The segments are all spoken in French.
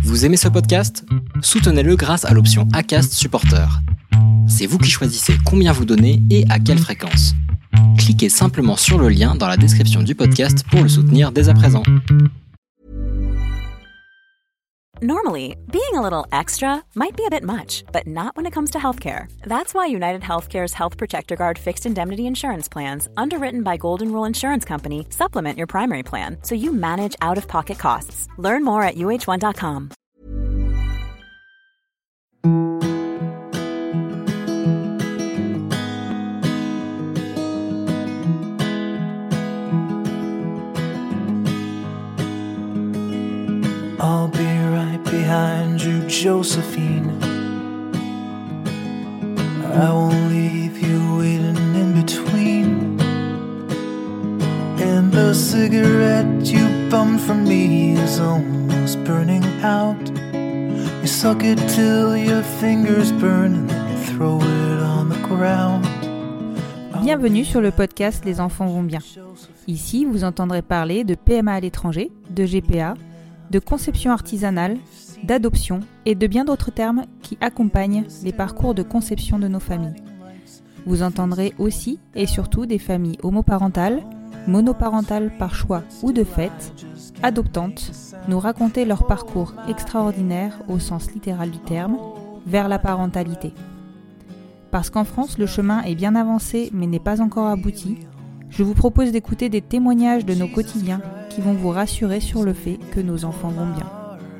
Vous aimez ce podcast ? Soutenez-le grâce à l'option Acast Supporter. C'est vous qui choisissez combien vous donnez et à quelle fréquence. Cliquez simplement sur le lien dans la description du podcast pour le soutenir dès à présent. Normally, being a little extra might be a bit much, but not when it comes to healthcare. That's why United Healthcare's Health Protector Guard fixed indemnity insurance plans, underwritten by Golden Rule Insurance Company, supplement your primary plan so you manage out-of-pocket costs. Learn more at uh1.com. I'll be right behind you, Josephine. I won't leave you waiting in between. And the cigarette you bummed from me is almost burning out. You suck it till your fingers burn and then you throw it on the ground. Bienvenue sur le podcast Les enfants vont bien. Ici, vous entendrez parler de PMA à l'étranger, de GPA, de conception artisanale, d'adoption et de bien d'autres termes qui accompagnent les parcours de conception de nos familles. Vous entendrez aussi et surtout des familles homoparentales, monoparentales par choix ou de fait, adoptantes, nous raconter leur parcours extraordinaire au sens littéral du terme, vers la parentalité. Parce qu'en France, le chemin est bien avancé mais n'est pas encore abouti, je vous propose d'écouter des témoignages de nos quotidiens qui vont vous rassurer sur le fait que nos enfants vont bien.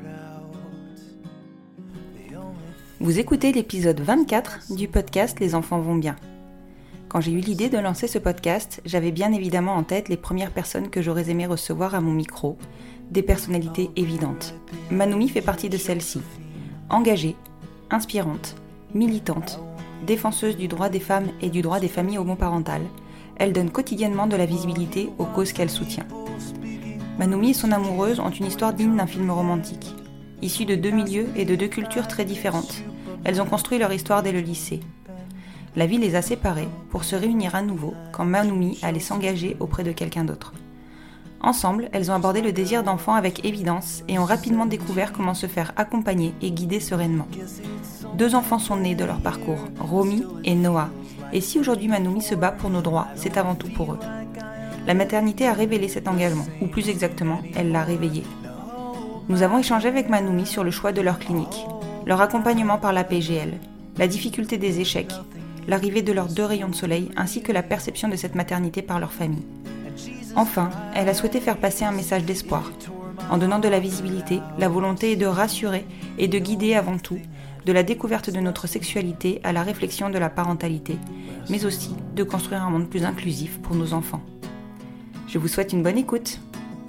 Vous écoutez l'épisode 24 du podcast Les enfants vont bien. Quand j'ai eu l'idée de lancer ce podcast, j'avais bien évidemment en tête les premières personnes que j'aurais aimé recevoir à mon micro, des personnalités évidentes. Manoumi fait partie de celles-ci. Engagée, inspirante, militante, défenseuse du droit des femmes et du droit des familles homoparentales, elle donne quotidiennement de la visibilité aux causes qu'elle soutient. Manoumi et son amoureuse ont une histoire digne d'un film romantique. Issues de deux milieux et de deux cultures très différentes, elles ont construit leur histoire dès le lycée. La vie les a séparés pour se réunir à nouveau quand Manoumi allait s'engager auprès de quelqu'un d'autre. Ensemble, elles ont abordé le désir d'enfant avec évidence et ont rapidement découvert comment se faire accompagner et guider sereinement. 2 enfants sont nés de leur parcours, Romy et Noah. Et si aujourd'hui Manoumi se bat pour nos droits, c'est avant tout pour eux. La maternité a révélé cet engagement, ou plus exactement, elle l'a réveillé. Nous avons échangé avec Manoumi sur le choix de leur clinique, leur accompagnement par la PGL, la difficulté des échecs, l'arrivée de leurs 2 rayons de soleil, ainsi que la perception de cette maternité par leur famille. Enfin, elle a souhaité faire passer un message d'espoir. En donnant de la visibilité, la volonté est de rassurer et de guider avant tout, de la découverte de notre sexualité à la réflexion de la parentalité, mais aussi de construire un monde plus inclusif pour nos enfants. Je vous souhaite une bonne écoute.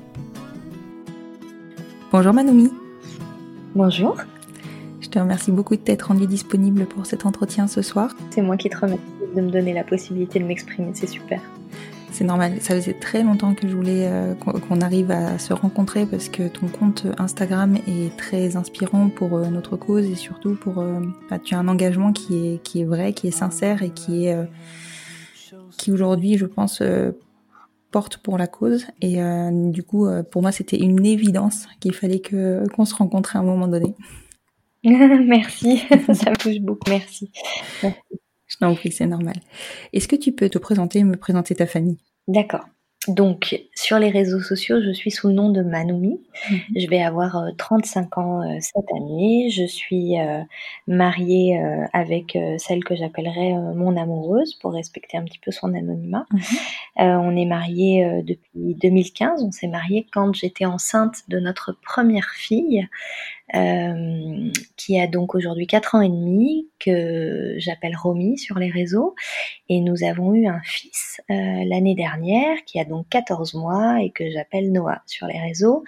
Bonjour Manoumi. Bonjour. Je te remercie beaucoup de t'être rendue disponible pour cet entretien ce soir. C'est moi qui te remercie de me donner la possibilité de m'exprimer, c'est super. C'est normal, ça faisait très longtemps que je voulais qu'on arrive à se rencontrer parce que ton compte Instagram est très inspirant pour notre cause et surtout pour tu as un engagement qui est vrai, qui est sincère et qui aujourd'hui je pense porte pour la cause et du coup pour moi c'était une évidence qu'il fallait qu'on se rencontre à un moment donné. Merci, ça bouge beaucoup, merci. Je t'en prie, c'est normal. Est-ce que tu peux te présenter et me présenter ta famille ? D'accord. Donc, sur les réseaux sociaux, je suis sous le nom de Manoumi. Je vais avoir 35 ans cette année. Je suis mariée avec celle que j'appellerais mon amoureuse pour respecter un petit peu son anonymat. On est mariés depuis 2015. On s'est mariés quand j'étais enceinte de notre première fille, qui a donc aujourd'hui 4 ans et demi, que j'appelle Romy sur les réseaux. Et nous avons eu un fils l'année dernière qui a donc 14 mois et que j'appelle Noah sur les réseaux.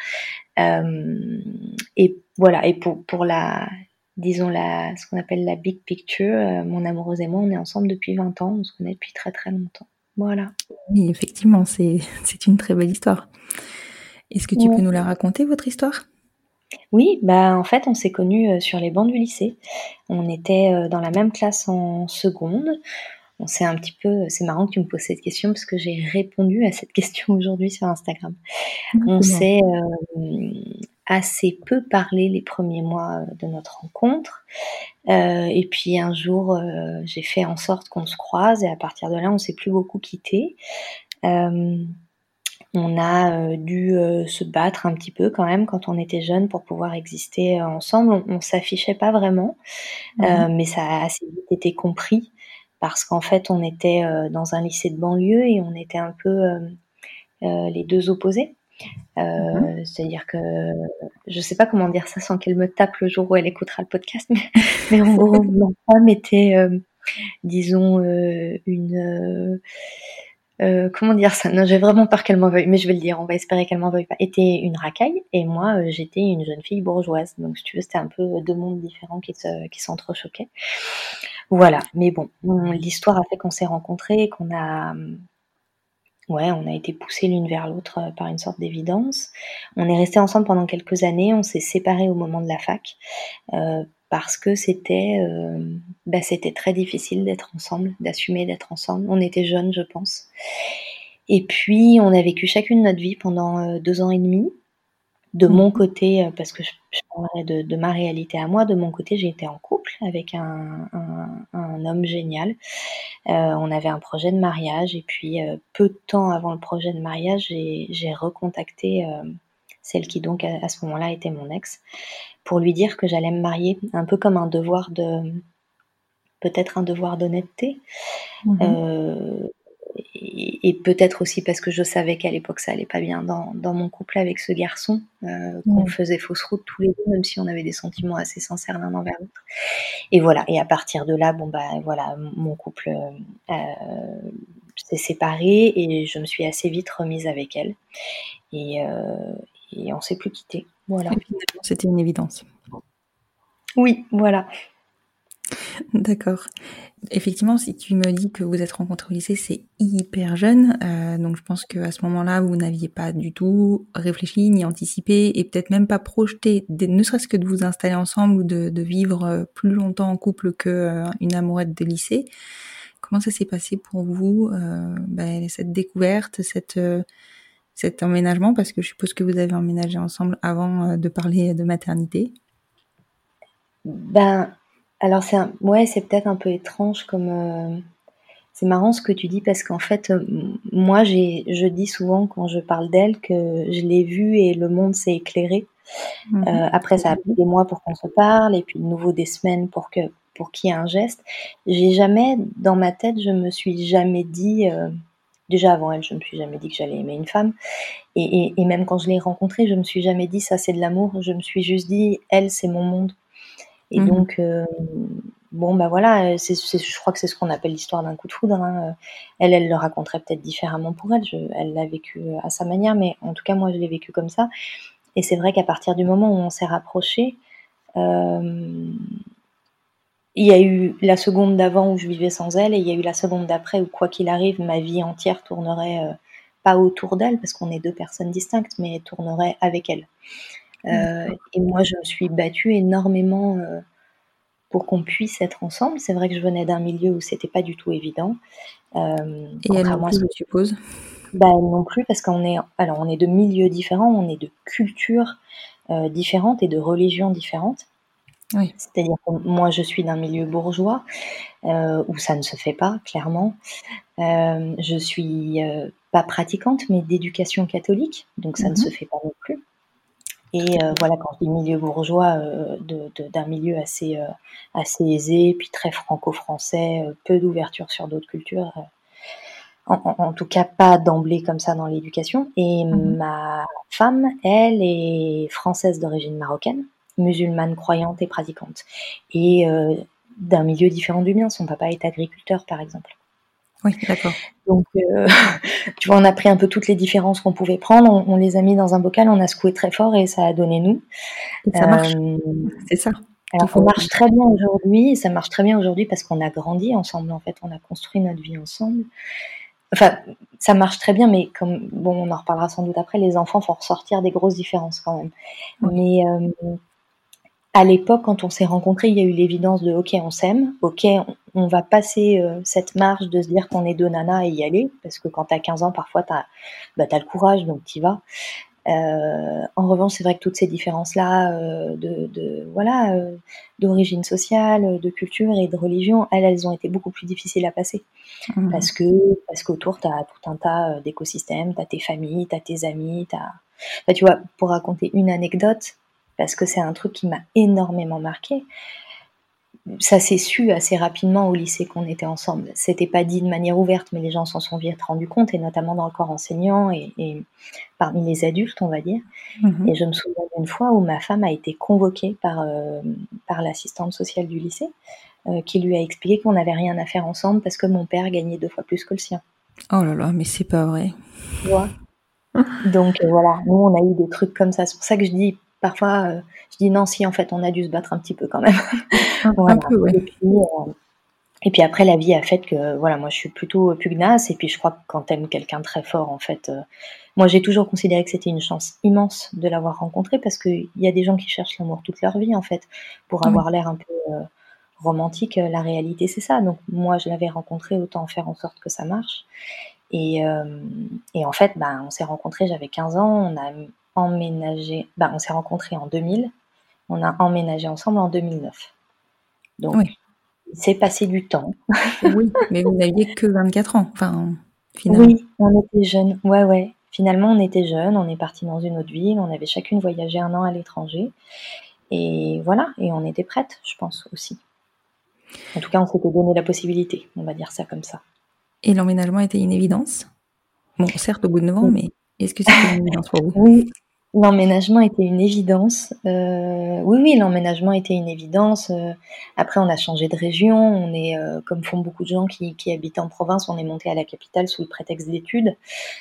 Et voilà, et pour la, disons ce qu'on appelle la big picture, mon amoureuse et moi, on est ensemble depuis 20 ans, on se connaît depuis très très longtemps. Voilà. Oui, effectivement, c'est une très belle histoire. Est-ce que tu peux nous la raconter, votre histoire ? Oui, en fait, on s'est connus sur les bancs du lycée. On était dans la même classe en seconde. On s'est un petit peu... C'est marrant que tu me poses cette question parce que j'ai répondu à cette question aujourd'hui sur Instagram. On s'est assez peu parlé les premiers mois de notre rencontre. Et puis un jour, j'ai fait en sorte qu'on se croise et à partir de là, on s'est plus beaucoup quittés. On a dû se battre un petit peu quand même quand on était jeunes pour pouvoir exister ensemble. On s'affichait pas vraiment, mais ça a assez vite été compris parce qu'en fait, on était dans un lycée de banlieue et on était un peu les deux opposés. C'est-à-dire que je sais pas comment dire ça sans qu'elle me tape le jour où elle écoutera le podcast, mais en gros, ma femme était, disons, comment dire ça? Non, j'ai vraiment peur qu'elle m'en veuille, mais je vais le dire, on va espérer qu'elle m'en veuille pas. Était une racaille et moi, j'étais une jeune fille bourgeoise. Donc, si tu veux, c'était un peu deux mondes différents qui s'entrechoquaient. Voilà. Mais bon, l'histoire a fait qu'on s'est rencontrés et qu'on a, on a été poussés l'une vers l'autre par une sorte d'évidence. On est restés ensemble pendant quelques années. On s'est séparés au moment de la fac parce que c'était très difficile d'être ensemble, d'assumer d'être ensemble. On était jeunes, je pense. Et puis, on a vécu chacune notre vie pendant 2 ans et demi. De mon côté, parce que je parlerai de ma réalité à moi, de mon côté, j'ai été en couple avec un homme génial. On avait un projet de mariage et puis peu de temps avant le projet de mariage, j'ai recontacté celle qui donc à ce moment-là était mon ex pour lui dire que j'allais me marier, un peu comme peut-être un devoir d'honnêteté. Et peut-être aussi parce que je savais qu'à l'époque ça allait pas bien dans mon couple avec ce garçon, qu'on faisait fausse route tous les deux, même si on avait des sentiments assez sincères l'un envers l'autre. Et voilà. Et à partir de là, mon couple s'est séparé et je me suis assez vite remise avec elle. Et on s'est plus quittés. Voilà. C'était une évidence. Oui, voilà. D'accord. Effectivement, si tu me dis que vous êtes rencontrés au lycée, c'est hyper jeune. Donc je pense qu'à ce moment-là, vous n'aviez pas du tout réfléchi ni anticipé et peut-être même pas projeté, ne serait-ce que de vous installer ensemble ou de vivre plus longtemps en couple qu'une amourette de lycée. Comment ça s'est passé pour vous, cette découverte, cet emménagement? Parce que je suppose que vous avez emménagé ensemble avant de parler de maternité. Alors c'est peut-être un peu étrange comme c'est marrant ce que tu dis parce qu'en fait moi je dis souvent quand je parle d'elle que je l'ai vue et le monde s'est éclairé. Après ça a pris des mois pour qu'on se parle et puis de nouveau des semaines pour qu'il y ait un geste. J'ai jamais dans ma tête, je me suis jamais dit déjà avant elle, je me suis jamais dit que j'allais aimer une femme et même quand je l'ai rencontrée, je me suis jamais dit ça c'est de l'amour, je me suis juste dit elle c'est mon monde. Et donc, je crois que c'est ce qu'on appelle l'histoire d'un coup de foudre. Hein. Elle le raconterait peut-être différemment pour elle. Elle l'a vécu à sa manière, mais en tout cas, moi, je l'ai vécu comme ça. Et c'est vrai qu'à partir du moment où on s'est rapprochés, il y a eu la seconde d'avant où je vivais sans elle, et il y a eu la seconde d'après où, quoi qu'il arrive, ma vie entière tournerait pas autour d'elle, parce qu'on est deux personnes distinctes, mais tournerait avec elle. Et moi, je me suis battue énormément pour qu'on puisse être ensemble. C'est vrai que je venais d'un milieu où c'était pas du tout évident. Et elle non plus, je suppose. Elle non plus, parce qu'on est de milieux différents, on est de cultures différentes et de religions différentes. Oui. C'est-à-dire que moi, je suis d'un milieu bourgeois où ça ne se fait pas, clairement. Je suis pas pratiquante, mais d'éducation catholique, donc ça ne se fait pas non plus. Et quand je dis milieu bourgeois, d'un milieu assez aisé, puis très franco-français, peu d'ouverture sur d'autres cultures, en tout cas pas d'emblée comme ça dans l'éducation. Et ma femme, elle, est française d'origine marocaine, musulmane croyante et pratiquante, et d'un milieu différent du mien. Son papa est agriculteur, par exemple. Oui, d'accord. Donc, tu vois, on a pris un peu toutes les différences qu'on pouvait prendre, on les a mis dans un bocal, on a secoué très fort et ça a donné nous. Et ça marche, c'est ça. Alors, ça marche très bien aujourd'hui parce qu'on a grandi ensemble, en fait, on a construit notre vie ensemble. Enfin, ça marche très bien, mais on en reparlera sans doute après, les enfants font ressortir des grosses différences quand même. Oui. Mais à l'époque, quand on s'est rencontrés, il y a eu l'évidence de « ok, on s'aime, ok, on va passer cette marche de se dire qu'on est deux nanas et y aller », parce que quand t'as 15 ans, parfois t'as le courage, donc t'y vas. En revanche, c'est vrai que toutes ces différences-là, d'origine sociale, de culture et de religion, elles ont été beaucoup plus difficiles à passer. Parce qu'autour, tu as tout un tas d'écosystèmes, tu as tes familles, tu as tes amis, Enfin, tu vois, pour raconter une anecdote, parce que c'est un truc qui m'a énormément marquée, ça s'est su assez rapidement au lycée qu'on était ensemble. C'était pas dit de manière ouverte, mais les gens s'en sont vite rendus compte, et notamment dans le corps enseignant et parmi les adultes, on va dire. Et je me souviens d'une fois où ma femme a été convoquée par l'assistante sociale du lycée, qui lui a expliqué qu'on n'avait rien à faire ensemble parce que mon père gagnait 2 fois plus que le sien. Oh là là, mais c'est pas vrai. Tu vois ? Donc voilà, nous on a eu des trucs comme ça. C'est pour ça que je dis parfois, je dis non, si en fait on a dû se battre un petit peu quand même. Voilà. Un peu, ouais. Et puis après la vie a fait que voilà, moi je suis plutôt pugnace, et puis je crois que quand t'aimes quelqu'un très fort, en fait, moi j'ai toujours considéré que c'était une chance immense de l'avoir rencontré, parce qu'il y a des gens qui cherchent l'amour toute leur vie, en fait, pour avoir l'air un peu romantique. La réalité c'est ça. Donc moi je l'avais rencontré, autant faire en sorte que ça marche. Et en fait, on s'est rencontrés, j'avais 15 ans, on a emménagé, on s'est rencontrés en 2000, on a emménagé ensemble en 2009. Donc, il s'est passé du temps. Oui, mais vous n'aviez que 24 ans, enfin, finalement. Oui, on était jeunes, ouais. Finalement, on était jeunes, on est partis dans une autre ville, on avait chacune voyagé 1 an à l'étranger. Et voilà, et on était prêtes, je pense, aussi. En tout cas, on s'était donné la possibilité, on va dire ça comme ça. Et l'emménagement était une évidence? Bon, certes, au bout de 9 ans, mais est-ce que c'était une évidence pour vous? Oui, l'emménagement était une évidence. Oui, l'emménagement était une évidence. Après, on a changé de région. On est, comme font beaucoup de gens qui habitent en province, on est monté à la capitale sous le prétexte d'études.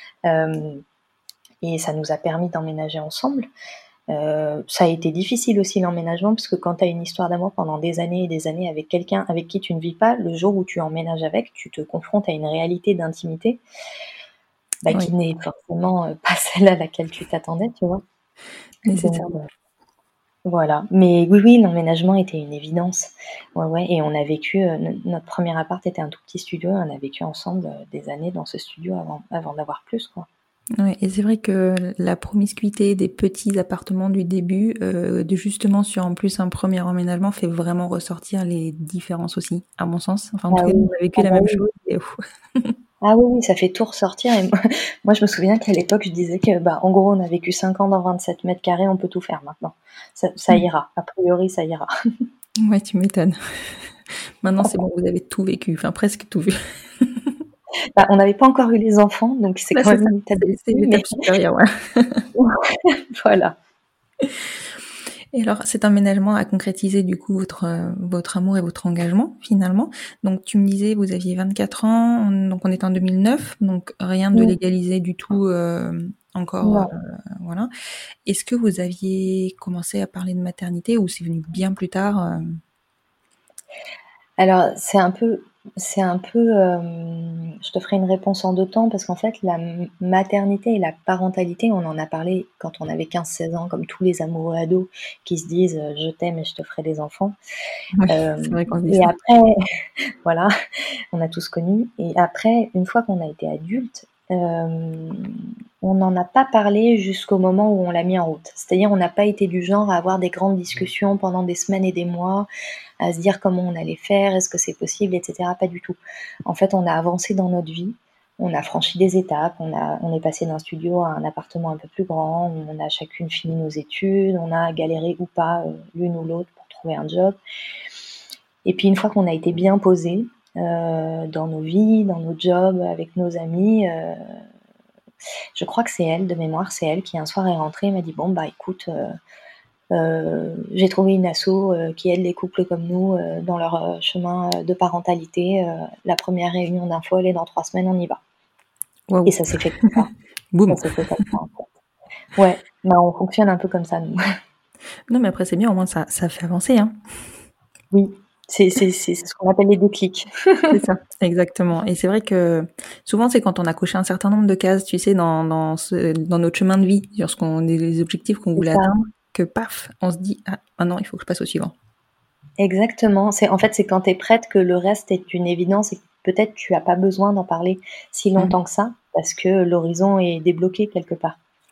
Et ça nous a permis d'emménager ensemble. Ça a été difficile aussi, l'emménagement, parce que quand tu as une histoire d'amour pendant des années et des années avec quelqu'un avec qui tu ne vis pas, le jour où tu emménages avec, tu te confrontes à une réalité d'intimité qui n'est forcément pas celle à laquelle tu t'attendais, tu vois. Nécessairement. Voilà. Mais oui, l'emménagement était une évidence. Ouais. Et on a vécu, notre premier appart était un tout petit studio, on a vécu ensemble des années dans ce studio avant d'avoir plus, quoi. Ouais, et c'est vrai que la promiscuité des petits appartements du début, justement sur en plus un premier emménagement, fait vraiment ressortir les différences aussi, à mon sens. Enfin, en tout cas, on a vécu la même chose. Et Ah oui, ça fait tout ressortir. Et moi, je me souviens qu'à l'époque, je disais que, en gros, on a vécu 5 ans dans 27 mètres carrés, on peut tout faire maintenant. Ça ira. A priori, ça ira. Ouais, tu m'étonnes. Maintenant, c'est bon, vous avez tout vécu, enfin presque tout vu. On n'avait pas encore eu les enfants, donc c'est quand même une étape. C'est une étape supérieure, ouais. Voilà. Et alors, cet emménagement a concrétisé du coup votre amour et votre engagement, finalement. Donc, tu me disais, vous aviez 24 ans, donc on est en 2009, donc rien de légalisé du tout encore. Voilà. Est-ce que vous aviez commencé à parler de maternité, ou c'est venu bien plus tard Alors, c'est un peu, je te ferai une réponse en 2 temps, parce qu'en fait, la maternité et la parentalité, on en a parlé quand on avait 15-16 ans, comme tous les amoureux ados qui se disent je t'aime et je te ferai des enfants. C'est vrai qu'on se dit Et ça. après, voilà, on a tous connu. Et après, une fois qu'on a été adulte, on n'en a pas parlé jusqu'au moment où on l'a mis en route. C'est-à-dire, on n'a pas été du genre à avoir des grandes discussions pendant des semaines et des mois, à se dire comment on allait faire, est-ce que c'est possible, etc. Pas du tout. En fait, on a avancé dans notre vie, on a franchi des étapes, on est passé d'un studio à un appartement un peu plus grand, on a chacune fini nos études, on a galéré ou pas l'une ou l'autre pour trouver un job. Et puis une fois qu'on a été bien posé dans nos vies, dans nos jobs, avec nos amis, je crois que c'est elle, de mémoire, c'est elle qui un soir est rentrée et m'a dit bon écoute, j'ai trouvé une asso qui aide les couples comme nous dans leur chemin de parentalité. La première réunion d'info, elle est dans 3 semaines, on y va. Wow. Et ça s'est fait comme ça. Boum. Ça s'est fait comme ça, en fait. Ouais, on fonctionne un peu comme ça, nous. Non, mais après, c'est bien, au moins, ça fait avancer, hein. Oui, c'est ce qu'on appelle les déclics. C'est ça, exactement. Et c'est vrai que souvent, c'est quand on a coché un certain nombre de cases, tu sais, dans notre chemin de vie, sur les objectifs qu'on voulait atteindre, que paf, on se dit ah non, il faut que je passe au suivant. Exactement. C'est quand tu es prête que le reste est une évidence, et peut-être tu n'as pas besoin d'en parler si longtemps que ça, parce que l'horizon est débloqué quelque part.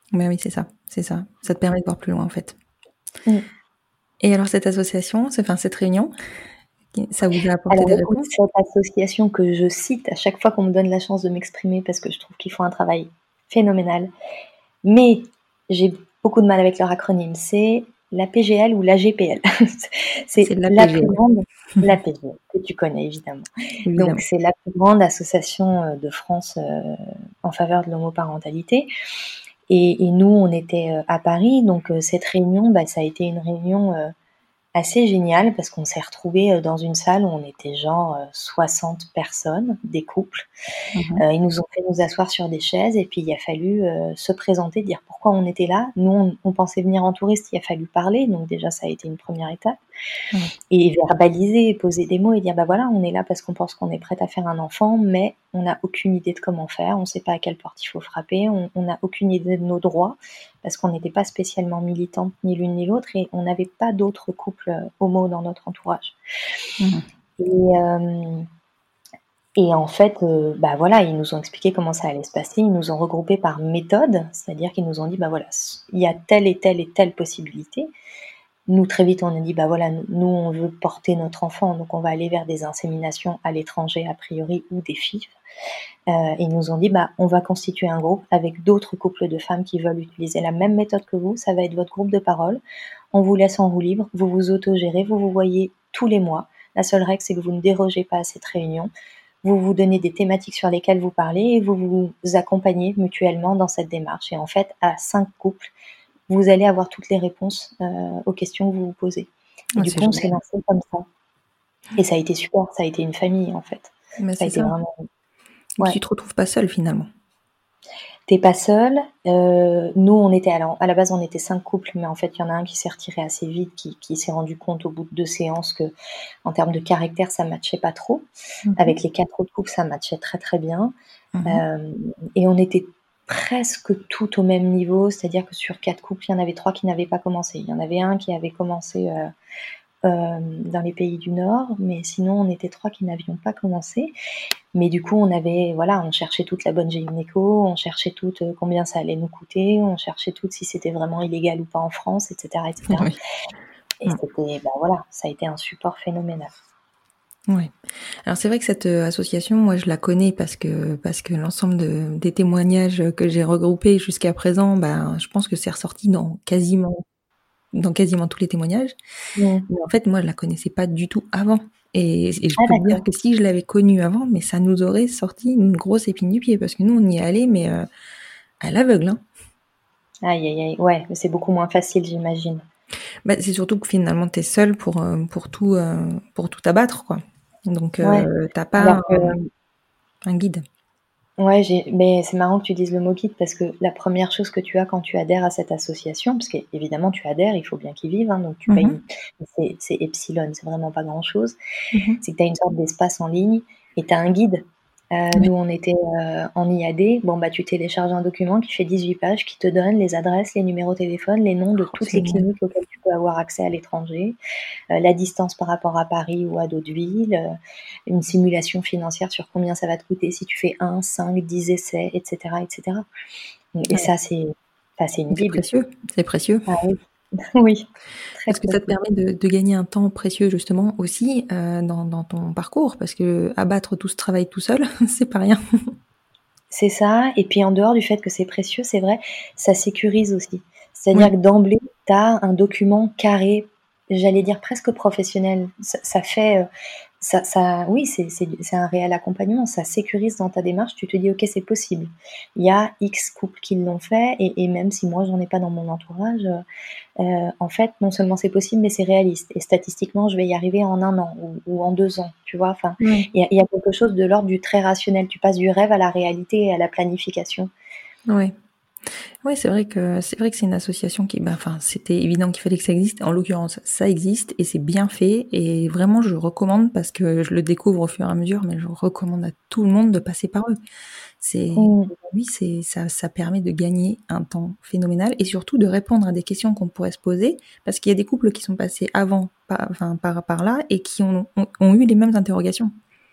Mais oui, c'est ça. Ça te permet de voir plus loin en fait. Mm. Et alors cette association, cette réunion, ça vous a apporté Alors des écoute, réponses? cette association que je cite à chaque fois qu'on me donne la chance de m'exprimer parce que je trouve qu'ils font un travail phénoménal, mais j'ai beaucoup de mal avec leur acronyme, c'est la PGL ou la GPL. C'est C'est de la la plus PGL, grande, la PGL, que tu connais évidemment. Donc évidemment. c'est la plus grande association de France en faveur de l'homoparentalité. Et nous, on était à Paris, donc cette réunion, ça a été une réunion assez géniale parce qu'on s'est retrouvés dans une salle où on était genre 60 personnes, des couples. Ils nous ont fait nous asseoir sur des chaises et puis il a fallu se présenter, dire pourquoi on était là. Nous, on pensait venir en touriste, il a fallu parler, donc déjà ça a été une première étape. Et verbaliser, poser des mots et dire voilà, on est là parce qu'on pense qu'on est prête à faire un enfant, mais on n'a aucune idée de comment faire, on ne sait pas à quelle porte il faut frapper, on n'a aucune idée de nos droits parce qu'on n'était pas spécialement militantes ni l'une ni l'autre et on n'avait pas d'autres couples homo dans notre entourage. Et en fait, voilà, ils nous ont expliqué comment ça allait se passer. Ils nous ont regroupés par méthode, c'est-à-dire qu'ils nous ont dit, voilà, il y a telle et telle et telle possibilité. Nous, très vite, on a dit, voilà, nous, on veut porter notre enfant, donc on va aller vers des inséminations à l'étranger, a priori, ou des FIV. Et ils nous ont dit, on va constituer un groupe avec d'autres couples de femmes qui veulent utiliser la même méthode que vous. Ça va être votre groupe de parole. On vous laisse en roue libre, vous vous autogérez, vous vous voyez tous les mois. La seule règle, c'est que vous ne dérogez pas à cette réunion. Vous vous donnez des thématiques sur lesquelles vous parlez et vous vous accompagnez mutuellement dans cette démarche. Et en fait, à 5 couples, vous allez avoir toutes les réponses aux questions que vous vous posez. Et du coup, on s'est lancé comme ça. Et ça a été super, ça a été une famille en fait. Ça a été vraiment... Ouais. Tu te retrouves pas seule finalement. T'es pas seule. Nous, on était à la base, on était 5 couples, mais en fait, il y en a un qui s'est retiré assez vite, qui s'est rendu compte au bout de 2 séances que, en termes de caractère, ça matchait pas trop. Avec les 4 autres couples, ça matchait très très bien. Et on était presque toutes au même niveau, c'est-à-dire que sur 4 couples, il y en avait 3 qui n'avaient pas commencé. Il y en avait un qui avait commencé dans les pays du Nord, mais sinon, on était 3 qui n'avions pas commencé. Mais du coup, on cherchait toute la bonne gynéco, on cherchait toute combien ça allait nous coûter, on cherchait toute si c'était vraiment illégal ou pas en France, etc. Oui. Et c'était, ça a été un support phénoménal. Oui. Alors c'est vrai que cette association, moi je la connais parce que l'ensemble des témoignages que j'ai regroupés jusqu'à présent, je pense que c'est ressorti dans quasiment tous les témoignages. Mais en fait, moi je la connaissais pas du tout avant. Et je peux te dire que si je l'avais connue avant, mais ça nous aurait sorti une grosse épine du pied parce que nous on y est allés, mais à l'aveugle. Hein. Aïe aïe aïe, ouais, mais c'est beaucoup moins facile, j'imagine. C'est surtout que finalement t'es seule pour tout abattre, quoi. Donc t'as pas un guide. Ouais, mais c'est marrant que tu dises le mot guide parce que la première chose que tu as quand tu adhères à cette association, parce qu'évidemment tu adhères, il faut bien qu'ils vivent, hein, donc tu payes, c'est Epsilon, c'est vraiment pas grand chose, c'est que tu as une sorte d'espace en ligne et tu as un guide. Nous, on était en IAD. Tu télécharges un document qui fait 18 pages, qui te donne les adresses, les numéros de téléphone, les noms de toutes les cliniques auxquelles tu peux avoir accès à l'étranger, la distance par rapport à Paris ou à d'autres villes, une simulation financière sur combien ça va te coûter si tu fais 1, 5, 10 essais, etc. etc. Et ça, c'est une Bible. C'est précieux. Ah oui. Oui. Parce que ça te permet de gagner un temps précieux justement aussi dans ton parcours, parce que abattre tout ce travail tout seul, c'est pas rien. C'est ça, et puis en dehors du fait que c'est précieux, c'est vrai, ça sécurise aussi. C'est-à-dire que d'emblée, tu as un document carré, j'allais dire presque professionnel. Ça fait... oui, c'est un réel accompagnement, ça sécurise dans ta démarche, tu te dis ok, c'est possible. Il y a X couples qui l'ont fait, et même si moi j'en ai pas dans mon entourage, en fait, non seulement c'est possible, mais c'est réaliste. Et statistiquement, je vais y arriver en 1 an ou en 2 ans, tu vois. Enfin, il y a quelque chose de l'ordre du très rationnel. Tu passes du rêve à la réalité et à la planification. Oui. Oui, c'est vrai que c'est une association qui, c'était évident qu'il fallait que ça existe. En l'occurrence, ça existe et c'est bien fait. Et vraiment, je recommande parce que je le découvre au fur et à mesure, mais je recommande à tout le monde de passer par eux. Ça permet de gagner un temps phénoménal et surtout de répondre à des questions qu'on pourrait se poser parce qu'il y a des couples qui sont passés avant, par là et qui ont eu les mêmes interrogations.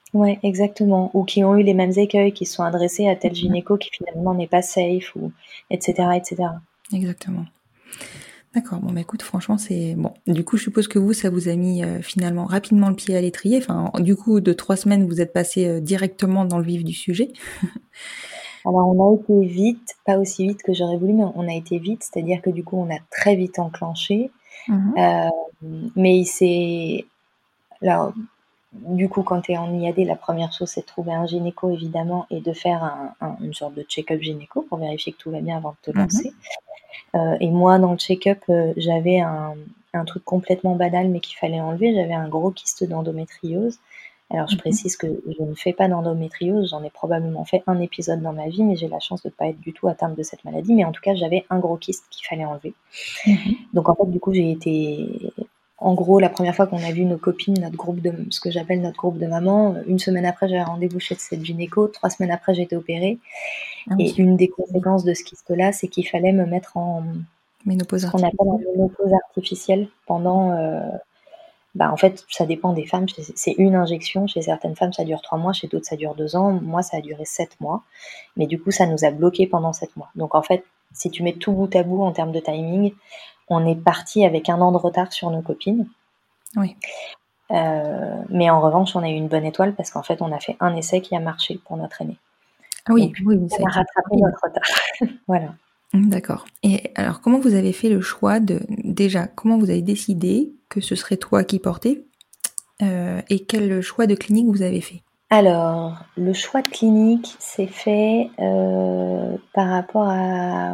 Ouais, exactement. Ou qui ont eu les mêmes écueils, qui se sont adressés à tel gynéco qui finalement n'est pas safe, ou etc., etc. Exactement. D'accord, bon, écoute, franchement, c'est bon. Du coup, je suppose que vous, ça vous a mis finalement rapidement le pied à l'étrier. Enfin, du coup, de 3 semaines, vous êtes passé directement dans le vif du sujet. Alors, on a été vite, pas aussi vite que j'aurais voulu, mais on a été vite, c'est-à-dire que du coup, on a très vite enclenché. Mais alors, du coup, quand tu es en IAD, la première chose, c'est de trouver un gynéco, évidemment, et de faire une sorte de check-up gynéco pour vérifier que tout va bien avant de te lancer. Et moi, dans le check-up, j'avais un truc complètement banal, mais qu'il fallait enlever. J'avais un gros kyste d'endométriose. Alors, je précise que je ne fais pas d'endométriose. J'en ai probablement fait un épisode dans ma vie, mais j'ai la chance de ne pas être du tout atteinte de cette maladie. Mais en tout cas, j'avais un gros kyste qu'il fallait enlever. Donc, en fait, du coup, j'ai été... En gros, la première fois qu'on a vu nos copines, ce que j'appelle notre groupe de mamans, une semaine après, j'avais rendez-vous chez cette gynéco. 3 semaines après, j'ai été opérée. Et une des conséquences de ce kyste-là, c'est qu'il fallait me mettre en ménopause ce qu'on appelle en ménopause artificielle pendant... en fait, ça dépend des femmes. C'est une injection. Chez certaines femmes, ça dure 3 mois. Chez d'autres, ça dure 2 ans. Moi, ça a duré 7 mois. Mais du coup, ça nous a bloqués pendant 7 mois. Donc, en fait, si tu mets tout bout à bout en termes de timing, on est parti avec 1 an de retard sur nos copines. Oui. Mais en revanche, on a eu une bonne étoile parce qu'en fait, on a fait un essai qui a marché pour notre aîné. Ah oui, donc, oui, on a rattrapé notre retard. Voilà. D'accord. Et alors, comment vous avez fait le choix déjà, comment vous avez décidé que ce serait toi qui portais et quel choix de clinique vous avez fait? Alors, le choix de clinique s'est fait par rapport à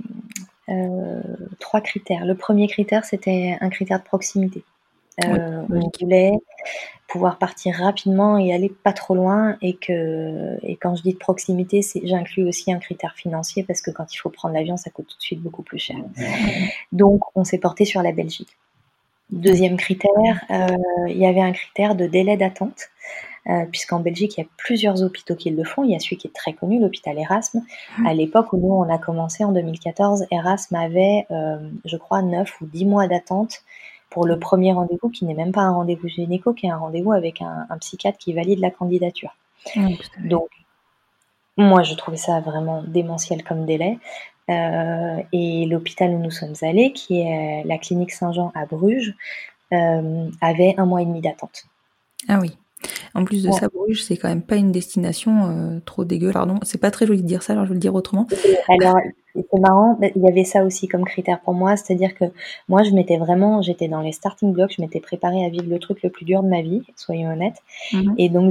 3 critères. Le premier critère, c'était un critère de proximité. On voulait pouvoir partir rapidement et aller pas trop loin, et quand je dis de proximité, j'inclus aussi un critère financier, parce que quand il faut prendre l'avion, ça coûte tout de suite beaucoup plus cher. Donc, on s'est porté sur la Belgique. Deuxième critère, il y avait un critère de délai d'attente, puisqu'en Belgique, il y a plusieurs hôpitaux qui le font. Il y a celui qui est très connu, l'hôpital Erasme. À l'époque où nous, on a commencé en 2014, Erasme avait, je crois, 9 ou 10 mois d'attente pour le premier rendez-vous, qui n'est même pas un rendez-vous gynéco, qui est un rendez-vous avec un psychiatre qui valide la candidature. Donc, moi, je trouvais ça vraiment démentiel comme délai. Et l'hôpital où nous sommes allés, qui est la clinique Saint-Jean à Bruges, avait 1 mois et demi d'attente. Ah oui. En plus de ça, Bruges, c'est quand même pas une destination trop dégueu. Pardon, c'est pas très joli de dire ça, alors je vais le dire autrement. Alors, c'est marrant, il y avait ça aussi comme critère pour moi, c'est-à-dire que moi, j'étais dans les starting blocks, je m'étais préparée à vivre le truc le plus dur de ma vie, soyons honnêtes. Et donc,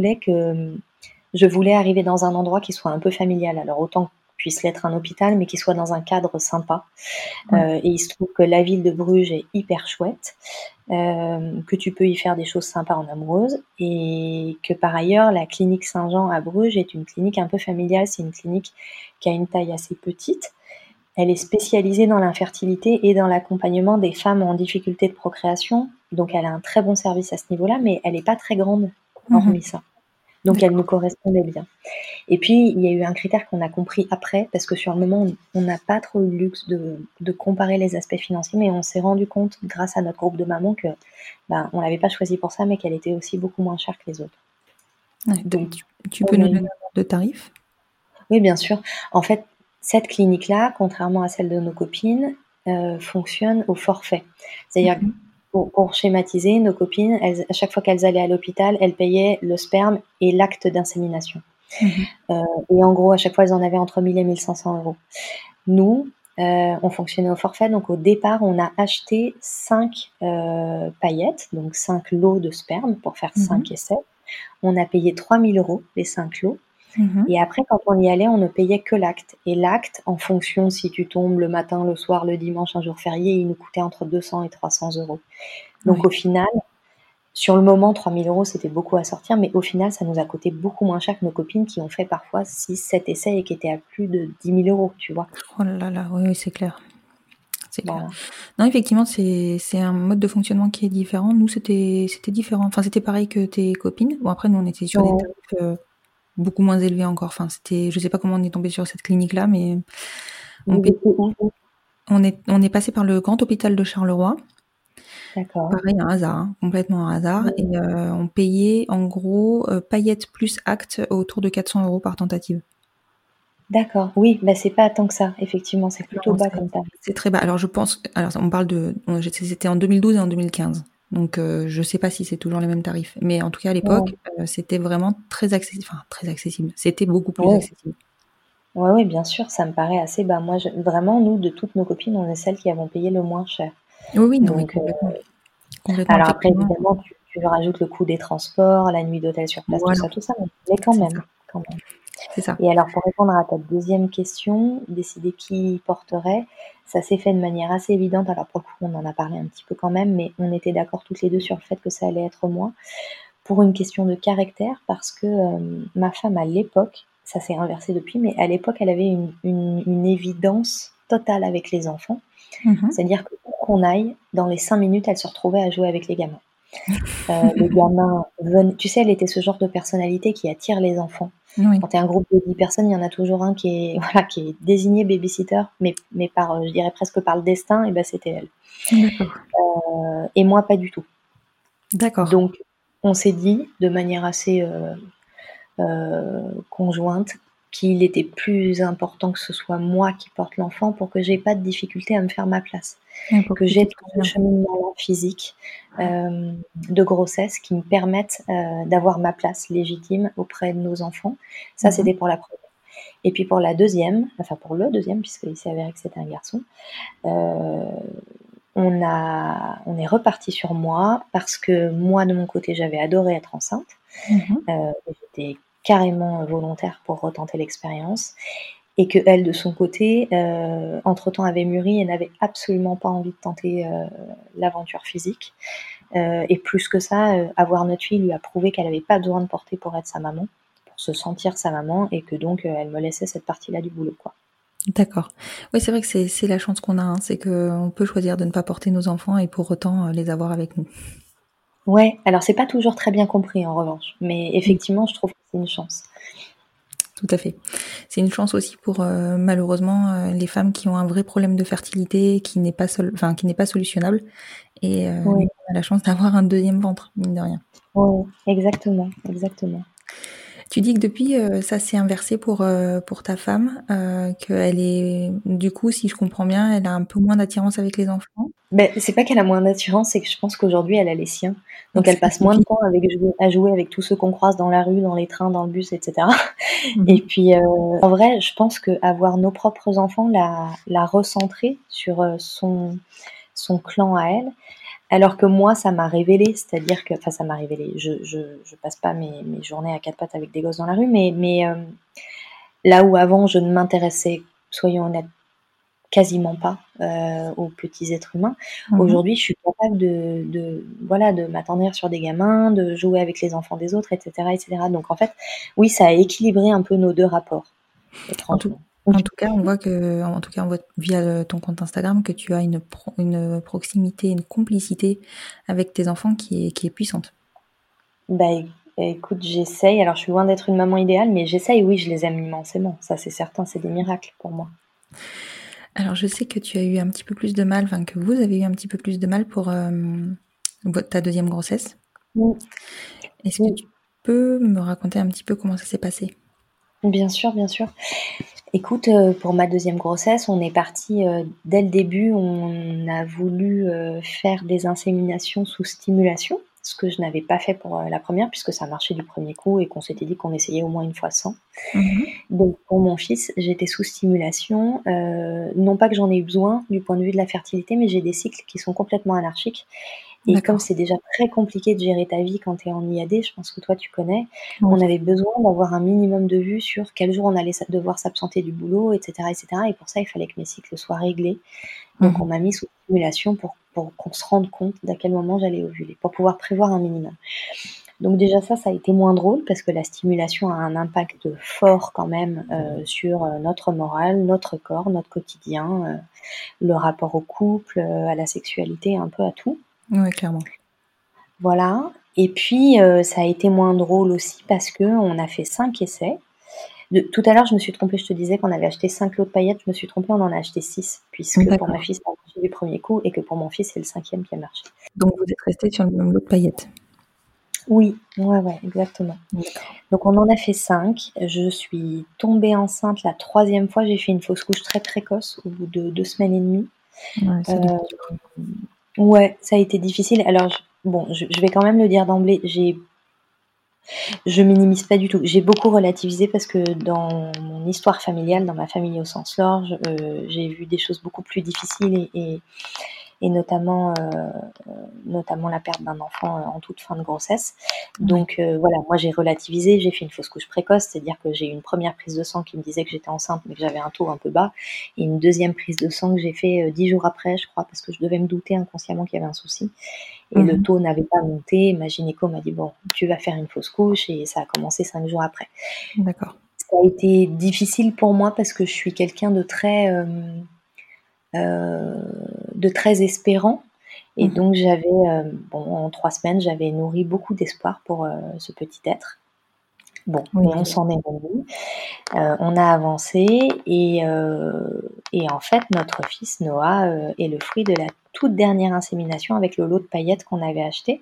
je voulais arriver dans un endroit qui soit un peu familial. Alors, autant puisse l'être un hôpital, mais qui soit dans un cadre sympa. Et il se trouve que la ville de Bruges est hyper chouette, que tu peux y faire des choses sympas en amoureuse, et que par ailleurs, la clinique Saint-Jean à Bruges est une clinique un peu familiale. C'est une clinique qui a une taille assez petite. Elle est spécialisée dans l'infertilité et dans l'accompagnement des femmes en difficulté de procréation. Donc, elle a un très bon service à ce niveau-là, mais elle n'est pas très grande, hormis ça. Donc, elle nous correspondait bien. Et puis, il y a eu un critère qu'on a compris après, parce que sur le moment, on n'a pas trop eu le luxe de comparer les aspects financiers, mais on s'est rendu compte, grâce à notre groupe de mamans, que on l'avait pas choisie pour ça, mais qu'elle était aussi beaucoup moins chère que les autres. Ouais, donc, tu peux nous donner un ordre de tarif ? Oui, bien sûr. En fait, cette clinique-là, contrairement à celle de nos copines, fonctionne au forfait. C'est-à-dire que, pour schématiser, nos copines, à chaque fois qu'elles allaient à l'hôpital, elles payaient le sperme et l'acte d'insémination. Et en gros, à chaque fois, elles en avaient entre 1 000 et 1 500 euros. Nous, on fonctionnait au forfait. Donc, au départ, on a acheté 5 paillettes, donc 5 lots de sperme pour faire 5 essais. On a payé 3 000 euros les 5 lots. Et après, quand on y allait, on ne payait que l'acte. Et l'acte, en fonction, si tu tombes le matin, le soir, le dimanche, un jour férié, il nous coûtait entre 200 et 300 euros. Donc, au final, sur le moment, 3 000 euros, c'était beaucoup à sortir, mais au final, ça nous a coûté beaucoup moins cher que nos copines qui ont fait parfois 6, 7 essais et qui étaient à plus de 10 000 euros, tu vois. Oh là là, oui, c'est clair. C'est clair. Non, effectivement, c'est un mode de fonctionnement qui est différent. Nous, c'était différent. Enfin, c'était pareil que tes copines. Bon, après, nous, on était sur des tarifs beaucoup moins élevés encore. Enfin, je sais pas comment on est tombé sur cette clinique-là, mais on est passé par le grand hôpital de Charleroi. D'accord. Pareil, un hasard, hein, complètement un hasard. Et on payait en gros paillettes plus actes autour de 400 € par tentative. D'accord. Oui, bah, c'est pas tant que ça, effectivement, c'est plutôt Non, bas comme tarif. c'est très bas. Alors je pense, alors on parle c'était en 2012 et en 2015. Donc je sais pas si c'est toujours les mêmes tarifs, mais en tout cas à l'époque, c'était vraiment très accessible. Enfin, très accessible. C'était beaucoup plus Ouais. accessible. Ouais, bien sûr, ça me paraît assez bas. Moi, vraiment, nous, de toutes nos copines, on est celles qui avons payé le moins cher. Oui, non, mais Donc, complètement, alors après, effectivement. évidemment, tu rajoutes le coût des transports, la nuit d'hôtel sur place, Voilà, tout ça, mais quand c'est même, ça, quand même. c'est ça. Et alors, pour répondre à ta deuxième question, décider qui porterait, ça s'est fait de manière assez évidente. Alors, pour le coup, on en a parlé un petit peu quand même, mais on était d'accord toutes les deux sur le fait que ça allait être moi, pour une question de caractère, parce que ma femme, à l'époque, ça s'est inversé depuis, mais à l'époque, elle avait une évidence totale avec les enfants. Mhm. C'est-à-dire que où qu'on aille, dans les 5 minutes, elle se retrouvait à jouer avec les gamins. Les gamins venaient, tu sais, elle était ce genre de personnalité qui attire les enfants. Oui, Quand tu es un groupe de 10 personnes, il y en a toujours un qui est, voilà, qui est désigné babysitter, mais par, je dirais presque par le destin, et ben c'était elle. d'accord, Et moi, pas du tout. d'accord. Donc, on s'est dit, de manière assez conjointe, qu'il était plus important que ce soit moi qui porte l'enfant pour que j'ai pas de difficulté à me faire ma place. Oui, pour Que que tu j'ai te tout sentes ce bien. cheminement physique de grossesse qui me permettent d'avoir ma place légitime auprès de nos enfants. Ça, Mhm. c'était pour la première. Et puis pour la deuxième, enfin pour le deuxième, puisqu'il s'est avéré que c'était un garçon, euh, on est reparti sur moi parce que moi, de mon côté, j'avais adoré être enceinte. Mhm. J'étais carrément volontaire pour retenter l'expérience. Et que elle, de son côté, entre-temps avait mûri et n'avait absolument pas envie de tenter l'aventure physique. Et plus que ça, avoir notre fille lui a prouvé qu'elle n'avait pas besoin de porter pour être sa maman, pour se sentir sa maman, et que donc elle me laissait cette partie-là du boulot, quoi. D'accord. Oui, c'est vrai que c'est la chance qu'on a, hein, c'est qu'on peut choisir de ne pas porter nos enfants et pour autant les avoir avec nous. Ouais, alors c'est pas toujours très bien compris en revanche, mais Oui, effectivement, je trouve que c'est une chance. tout à fait. C'est une chance aussi pour malheureusement les femmes qui ont un vrai problème de fertilité qui n'est pas qui n'est pas solutionnable et Oui, on a la chance d'avoir un deuxième ventre, mine de rien. oui, exactement, exactement. Tu dis que depuis ça s'est inversé pour ta femme, qu'elle est du coup, si je comprends bien, elle a un peu moins d'attirance avec les enfants. Ben, c'est pas qu'elle a moins d'attirance, c'est que je pense qu'aujourd'hui, elle a les siens. Donc Donc elle ça passe moins de suffit. temps à jouer avec tous ceux qu'on croise dans la rue, dans les trains, dans le bus, etc. Et Mhm. puis, en vrai, je pense qu'avoir nos propres enfants l'a recentré sur son clan à elle, alors que moi, ça m'a révélé, c'est-à-dire que, enfin, ça m'a révélé. Je passe pas mes journées à quatre pattes avec des gosses dans la rue, mais là où avant je ne m'intéressais, soyons honnêtes, quasiment pas aux petits êtres humains. Mhm. Aujourd'hui, je suis capable voilà, de m'attendrir sur des gamins, de jouer avec les enfants des autres, etc., etc. Donc en fait, oui, ça a équilibré un peu nos deux rapports, En tout, étrangement. en tout cas, on voit via ton compte Instagram que tu as une proximité, une complicité avec tes enfants qui est puissante. Bah, écoute, j'essaye. Alors, je suis loin d'être une maman idéale, mais j'essaye. Oui, je les aime immensément. Ça, c'est certain. C'est des miracles pour moi. Alors, je sais que tu as eu un petit peu plus de mal, enfin que vous avez eu un petit peu plus de mal pour ta deuxième grossesse. Oui, Est-ce que oui, tu peux me raconter un petit peu comment ça s'est passé? bien sûr, bien sûr. Écoute, pour ma deuxième grossesse, on est parti dès le début. On a voulu faire des inséminations sous stimulation, ce que je n'avais pas fait pour la première, puisque ça marchait du premier coup et qu'on s'était dit qu'on essayait au moins une fois sans. Mhm. Donc pour mon fils, j'étais sous stimulation. Non pas que j'en ai eu besoin du point de vue de la fertilité, mais j'ai des cycles qui sont complètement anarchiques. Et comme D'accord. c'est déjà très compliqué de gérer ta vie quand tu es en IAD, je pense que toi tu connais, Oui. on avait besoin d'avoir un minimum de vue sur quel jour on allait devoir s'absenter du boulot, etc., etc. Et pour ça, il fallait que mes cycles soient réglés. Donc on Mhm. m'a mis sous stimulation pour qu'on se rende compte d'à quel moment j'allais ovuler, pour pouvoir prévoir un minimum. Donc déjà ça a été moins drôle parce que la stimulation a un impact fort quand même sur notre morale, notre corps, notre quotidien, le rapport au couple, à la sexualité, un peu à tout. Oui, clairement. Voilà. Et puis ça a été moins drôle aussi parce que on a fait 5 essais. Tout à l'heure, je me suis trompée, je te disais qu'on avait acheté 5 lots de paillettes, je me suis trompée, on en a acheté 6 puisque pour ma D'accord. fille, ça a marché marché du premier coup et que pour mon fils, c'est le 5e qui a marché. Donc vous êtes resté sur le même lot de paillettes. Oui, ouais, exactement. D'accord. Donc on en a fait 5. Je suis tombée enceinte la 3e fois. J'ai fait une fausse couche très précoce au bout de 2 semaines et demie. Ouais, ça doit Euh, être dur. ouais, ça a été difficile. Alors, je vais quand même le dire d'emblée, je minimise pas du tout. J'ai beaucoup relativisé parce que dans mon histoire familiale, dans ma famille au sens large, j'ai vu des choses beaucoup plus difficiles et notamment la perte d'un enfant en toute fin de grossesse. Donc voilà, moi j'ai relativisé, j'ai fait une fausse couche précoce, c'est-à-dire que j'ai eu une première prise de sang qui me disait que j'étais enceinte mais que j'avais un taux un peu bas, et une deuxième prise de sang que j'ai fait 10 jours après, je crois, parce que je devais me douter inconsciemment qu'il y avait un souci. Et le taux n'avait pas monté. Ma gynéco m'a dit, bon, tu vas faire une fausse couche, et ça a commencé 5 jours après. D'accord. Ça a été difficile pour moi parce que je suis quelqu'un de très espérant. Et donc j'avais, en 3 semaines, j'avais nourri beaucoup d'espoir pour ce petit être. Bon, Oui. et on s'en est remis. On a avancé et en fait, notre fils Noah est le fruit de la toute dernière insémination avec le lot de paillettes qu'on avait acheté.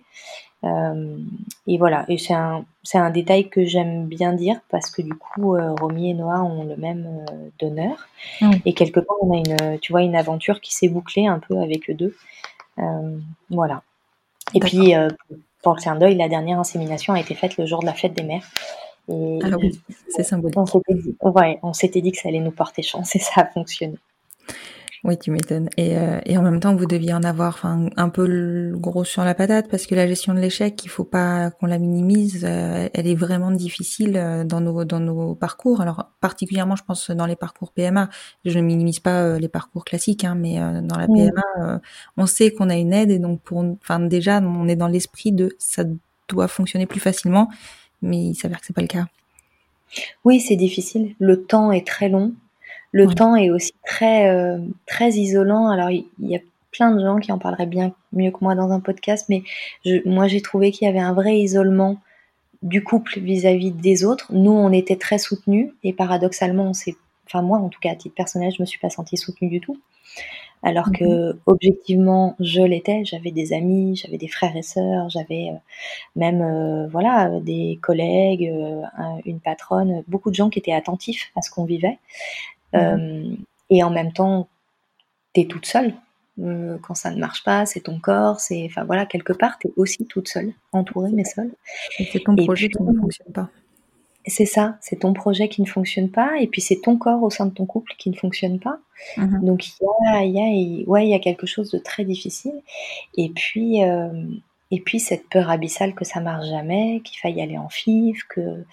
Et voilà, et c'est un détail que j'aime bien dire parce que du coup, Romy et Noah ont le même donneur. Oui. Et quelque part, on a une aventure qui s'est bouclée un peu avec eux deux. Voilà. Et D'accord. puis, pour le clin d'œil, la dernière insémination a été faite le jour de la fête des mères. Et Ah oui, c'est symbolique. on s'était dit que ça allait nous porter chance et ça a fonctionné. Oui, tu m'étonnes. Et en même temps, vous deviez en avoir un peu le gros sur la patate parce que la gestion de l'échec, il faut pas qu'on la minimise. Elle est vraiment difficile dans nos parcours. Alors particulièrement, je pense dans les parcours PMA. Je ne minimise pas les parcours classiques, hein, mais dans la PMA, on sait qu'on a une aide et donc déjà, on est dans l'esprit de ça doit fonctionner plus facilement, mais il s'avère que c'est pas le cas. Oui, c'est difficile. Le temps est très long. Le temps est aussi très, très isolant. Alors, il y a plein de gens qui en parleraient bien mieux que moi dans un podcast, mais moi, j'ai trouvé qu'il y avait un vrai isolement du couple vis-à-vis des autres. Nous, on était très soutenus et paradoxalement, moi, en tout cas, à titre personnel, je me suis pas sentie soutenue du tout. Alors que, objectivement, je l'étais. J'avais des amis, j'avais des frères et sœurs, j'avais même, des collègues, une patronne, beaucoup de gens qui étaient attentifs à ce qu'on vivait. Et en même temps, t'es toute seule. Quand ça ne marche pas, c'est ton corps, quelque part, t'es aussi toute seule, entourée mais seule. Et c'est ton projet qui ne fonctionne pas. C'est ça, c'est ton projet qui ne fonctionne pas, et puis c'est ton corps au sein de ton couple qui ne fonctionne pas. Donc il y a quelque chose de très difficile. Et puis cette peur abyssale que ça marche jamais, qu'il faille aller en FIV, que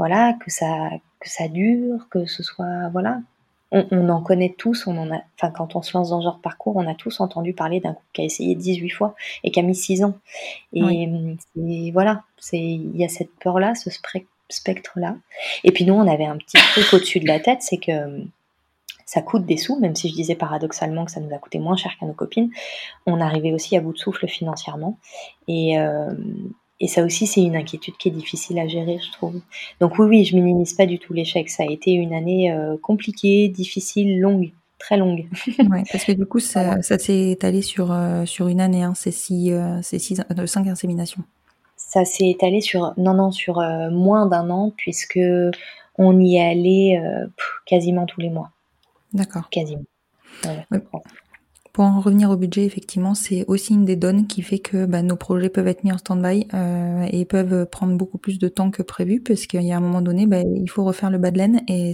ça dure, que ce soit On en connaît tous, quand on se lance dans ce genre de parcours, on a tous entendu parler d'un couple qui a essayé 18 fois et qui a mis 6 ans. Et il y a cette peur-là, ce spectre-là. Et puis nous, on avait un petit truc au-dessus de la tête, c'est que ça coûte des sous, même si je disais paradoxalement que ça nous a coûté moins cher qu'à nos copines. On arrivait aussi à bout de souffle financièrement. Et ça aussi, c'est une inquiétude qui est difficile à gérer, je trouve. Donc oui, je minimise pas du tout l'échec. Ça a été une année compliquée, difficile, longue, très longue. Ouais, parce que du coup, ça s'est étalé sur une année, hein, ces 5 inséminations. Ça s'est étalé sur moins d'un an, puisque on y est allé quasiment tous les mois. D'accord. Quasiment. Ouais. Pour en revenir au budget, effectivement, c'est aussi une des donnes qui fait que nos projets peuvent être mis en stand-by et peuvent prendre beaucoup plus de temps que prévu, parce qu'il y a un moment donné, il faut refaire le bas de laine et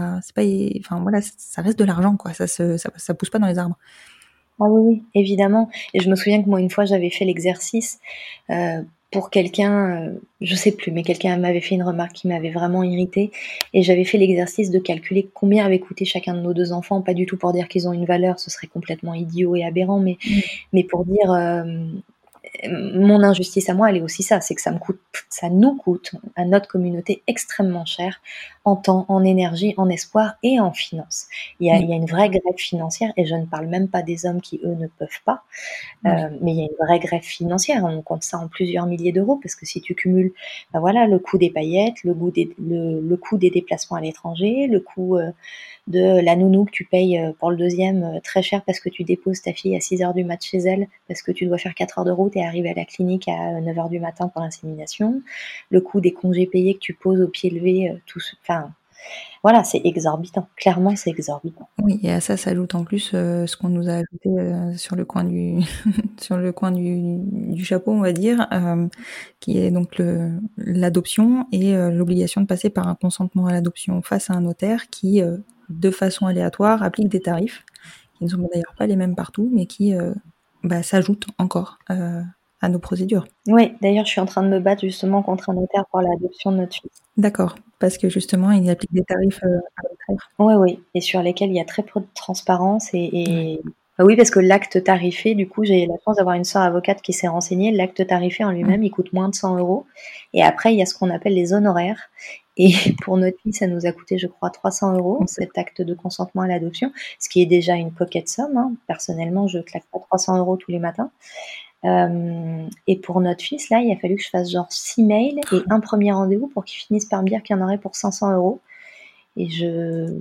ça reste de l'argent, quoi. Ça pousse pas dans les arbres. Ah oui, évidemment. Et je me souviens que moi, une fois, j'avais fait l'exercice pour quelqu'un, je sais plus, mais quelqu'un m'avait fait une remarque qui m'avait vraiment irritée, et j'avais fait l'exercice de calculer combien avait coûté chacun de nos 2 enfants, pas du tout pour dire qu'ils ont une valeur, ce serait complètement idiot et aberrant, mais pour dire mon injustice à moi, elle est aussi ça, c'est que ça nous coûte à notre communauté extrêmement cher, en temps, en énergie, en espoir et en finance. Il y a une vraie grève financière, et je ne parle même pas des hommes qui, eux, ne peuvent pas, mais il y a une vraie grève financière. On compte ça en plusieurs milliers d'euros, parce que si tu cumules le coût des paillettes, le coût des déplacements à l'étranger, le coût de la nounou que tu payes pour le deuxième très cher parce que tu déposes ta fille à 6h du mat chez elle, parce que tu dois faire 4 heures de route et arriver à la clinique à 9h du matin pour l'insémination, le coût des congés payés que tu poses au pied levé, enfin, voilà, c'est exorbitant. Clairement, c'est exorbitant. Oui, et à ça s'ajoute en plus ce qu'on nous a ajouté sur le coin du sur le coin du chapeau, on va dire, qui est donc l'adoption et l'obligation de passer par un consentement à l'adoption face à un notaire qui, de façon aléatoire, applique des tarifs qui ne sont d'ailleurs pas les mêmes partout, mais qui s'ajoutent encore à nos procédures. Oui, d'ailleurs, je suis en train de me battre justement contre un notaire pour l'adoption de notre fils. D'accord, parce que justement, il applique des tarifs arbitraires. Oui, et sur lesquels il y a très peu de transparence et oui, parce que l'acte tarifé, du coup, j'ai la chance d'avoir une sœur avocate qui s'est renseignée. L'acte tarifé en lui-même, il coûte moins de 100 €. Et après, il y a ce qu'on appelle les honoraires. Et pour notre fille, ça nous a coûté, je crois, 300 €, cet acte de consentement à l'adoption, ce qui est déjà une pocket somme, hein. Personnellement, je claque pas 300 € tous les matins. Et pour notre fils, là, il a fallu que je fasse genre 6 mails et un premier rendez-vous pour qu'il finisse par me dire qu'il y en aurait pour 500 €. Et je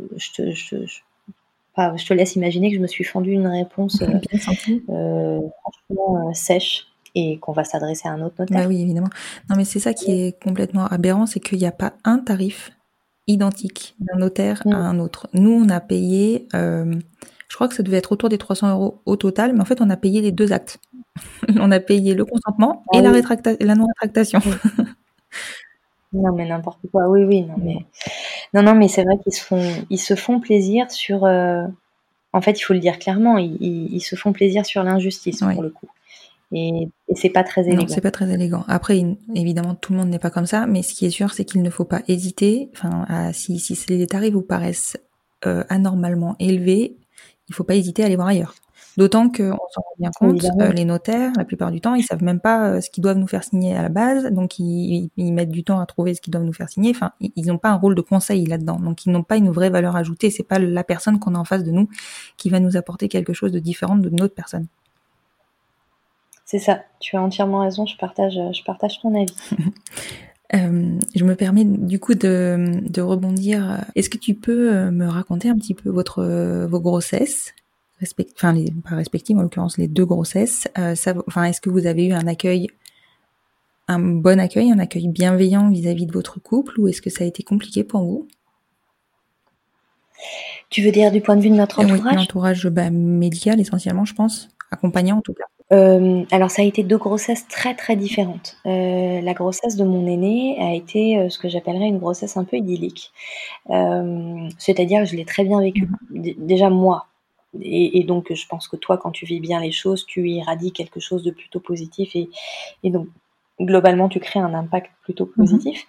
te laisse imaginer que je me suis fendue une réponse franchement sèche et qu'on va s'adresser à un autre notaire. Bah oui, évidemment. Non, mais c'est ça qui est complètement aberrant, c'est qu'il n'y a pas un tarif identique d'un notaire à un autre. Nous, on a payé, je crois que ça devait être autour des 300 € au total, mais en fait, on a payé les 2 actes. On a payé le consentement et la non-rétractation. Non, mais n'importe quoi. Oui, non, mais c'est vrai qu'ils se font plaisir sur. En fait, il faut le dire clairement, ils se font plaisir sur l'injustice pour le coup. Et c'est pas très élégant. Non, c'est pas très élégant. Après, évidemment, tout le monde n'est pas comme ça, mais ce qui est sûr, c'est qu'il ne faut pas hésiter. Enfin, si les tarifs vous paraissent anormalement élevés, il faut pas hésiter à aller voir ailleurs. D'autant qu'on s'en rend bien compte, les notaires, la plupart du temps, ils savent même pas ce qu'ils doivent nous faire signer à la base, donc ils mettent du temps à trouver ce qu'ils doivent nous faire signer. Enfin, ils n'ont pas un rôle de conseil là-dedans, donc ils n'ont pas une vraie valeur ajoutée. C'est pas la personne qu'on a en face de nous qui va nous apporter quelque chose de différent de notre personne. C'est ça, tu as entièrement raison, je partage ton avis. Je me permets du coup de rebondir. Est-ce que tu peux me raconter un petit peu vos grossesses, pas respectives, en l'occurrence les 2 grossesses. Est-ce que vous avez eu un bon accueil, un accueil bienveillant vis-à-vis de votre couple, ou est-ce que ça a été compliqué pour vous? Tu veux dire du point de vue de notre entourage? Oui, l'entourage médical essentiellement, je pense, accompagnant en tout cas. Alors ça a été 2 grossesses très très différentes. La grossesse de mon aîné a été ce que j'appellerais une grossesse un peu idyllique. C'est-à-dire que je l'ai très bien vécue. Déjà moi. Et donc je pense que toi, quand tu vis bien les choses, tu irradies quelque chose de plutôt positif et donc globalement tu crées un impact plutôt positif.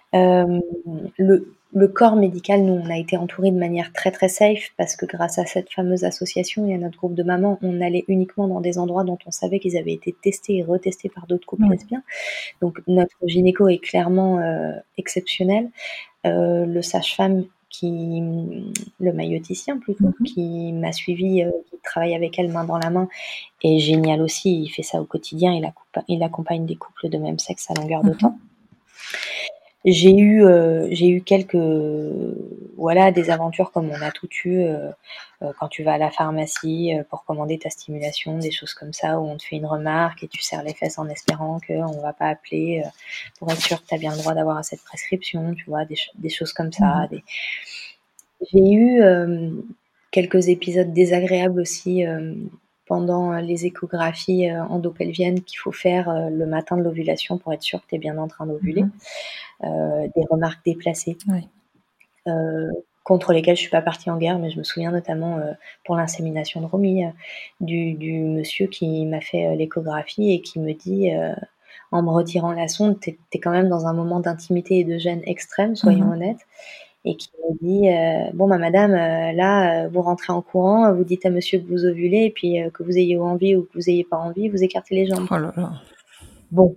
Le corps médical, nous, on a été entourés de manière très très safe parce que grâce à cette fameuse association et à notre groupe de mamans, on allait uniquement dans des endroits dont on savait qu'ils avaient été testés et retestés par d'autres couples lesbiens. Donc notre gynéco est clairement exceptionnel. Le sage-femme le maïeuticien plutôt, qui m'a suivi, qui travaille avec elle main dans la main, est génial aussi. Il fait ça au quotidien, il accompagne des couples de même sexe à longueur de temps. J'ai eu quelques des aventures comme on a tout eu quand tu vas à la pharmacie pour commander ta stimulation, des choses comme ça où on te fait une remarque et tu serres les fesses en espérant qu'on va pas appeler pour être sûr que tu as bien le droit d'avoir cette prescription, tu vois, des choses comme ça. J'ai eu quelques épisodes désagréables aussi pendant les échographies endopelviennes qu'il faut faire le matin de l'ovulation pour être sûr que tu es bien en train d'ovuler. Des remarques déplacées contre lesquelles je suis pas partie en guerre, mais je me souviens notamment pour l'insémination de Romy du monsieur qui m'a fait l'échographie et qui me dit en me retirant la sonde, t'es quand même dans un moment d'intimité et de gêne extrême, soyons honnêtes, et qui me dit bon madame, là vous rentrez en courant, vous dites à monsieur que vous ovulez et puis que vous ayez envie ou que vous ayez pas envie, vous écartez les jambes. Oh là là. Bon.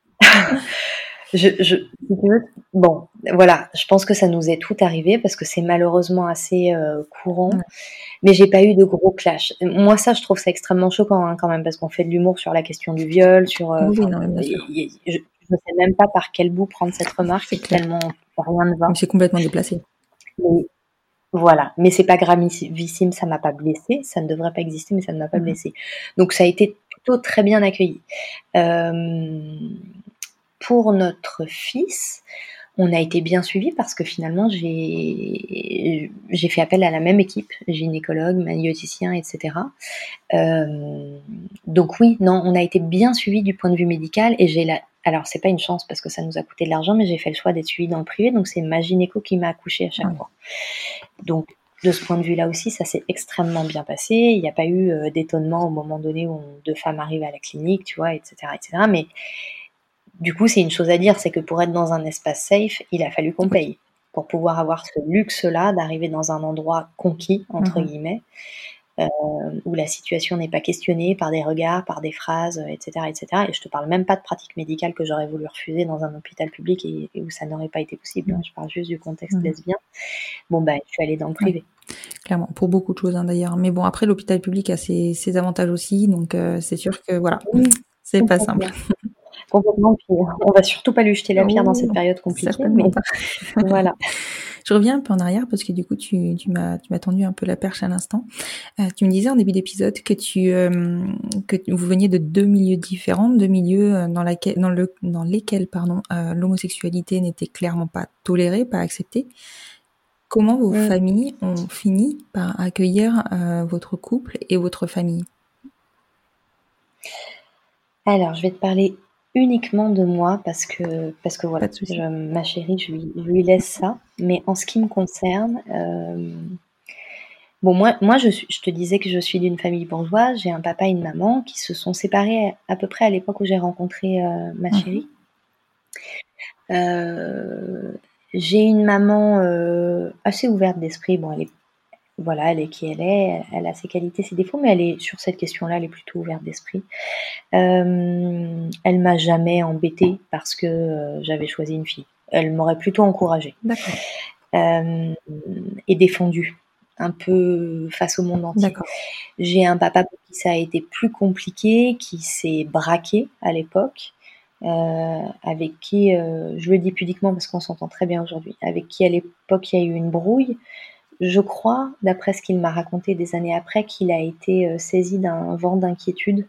Bon, voilà, je pense que ça nous est tout arrivé parce que c'est malheureusement assez courant, mais j'ai pas eu de gros clash. Moi, ça, je trouve ça extrêmement choquant quand même parce qu'on fait de l'humour sur la question du viol, sur. Je ne sais même pas par quel bout prendre cette remarque, tellement rien ne va. Mais c'est complètement déplacé. Voilà, mais c'est pas gravissime, ça m'a pas blessée, ça ne devrait pas exister, mais ça ne m'a pas blessée. Donc ça a été plutôt très bien accueilli. Pour notre fils, on a été bien suivis parce que finalement j'ai fait appel à la même équipe, gynécologue, maïeuticien, etc. Donc oui, non, on a été bien suivis du point de vue médical et alors c'est pas une chance parce que ça nous a coûté de l'argent, mais j'ai fait le choix d'être suivie dans le privé, donc c'est ma gynéco qui m'a accouchée à chaque fois. Donc de ce point de vue-là aussi, ça s'est extrêmement bien passé. Il n'y a pas eu d'étonnement au moment donné où deux femmes arrivent à la clinique, tu vois, etc., etc. Mais du coup, c'est une chose à dire, c'est que pour être dans un espace safe, il a fallu qu'on paye pour pouvoir avoir ce luxe-là d'arriver dans un endroit conquis, entre guillemets, où la situation n'est pas questionnée par des regards, par des phrases, etc., etc. Et je te parle même pas de pratiques médicales que j'aurais voulu refuser dans un hôpital public et où ça n'aurait pas été possible. Je parle juste du contexte lesbien. Bon, je suis allée dans le privé. Clairement, pour beaucoup de choses d'ailleurs. Mais bon, après, l'hôpital public a ses avantages aussi, donc c'est sûr que voilà, c'est pas simple. Complètement, puis on va surtout pas lui jeter la pierre dans cette période compliquée, mais voilà. Je reviens un peu en arrière parce que du coup tu m'as tendu un peu la perche à l'instant. Tu me disais en début d'épisode que que vous veniez de deux milieux différents, deux milieux dans lesquels l'homosexualité n'était clairement pas tolérée, pas acceptée. Comment vos familles ont fini par accueillir votre couple et votre famille? Alors, je vais te parler uniquement de moi parce que voilà, ma chérie, je lui laisse ça. Mais en ce qui me concerne, moi je te disais que je suis d'une famille bourgeoise. J'ai un papa et une maman qui se sont séparés à peu près à l'époque où j'ai rencontré ma chérie. J'ai une maman assez ouverte d'esprit. Bon, elle est qui elle est, elle a ses qualités, ses défauts, mais elle est sur cette question-là, elle est plutôt ouverte d'esprit. Elle m'a jamais embêtée parce que j'avais choisi une fille. Elle m'aurait plutôt encouragée. D'accord. Et défendue un peu face au monde entier. D'accord. J'ai un papa pour qui ça a été plus compliqué, qui s'est braqué à l'époque, avec qui, je le dis pudiquement parce qu'on s'entend très bien aujourd'hui, avec qui à l'époque il y a eu une brouille. Je crois, d'après ce qu'il m'a raconté des années après, qu'il a été saisi d'un vent d'inquiétude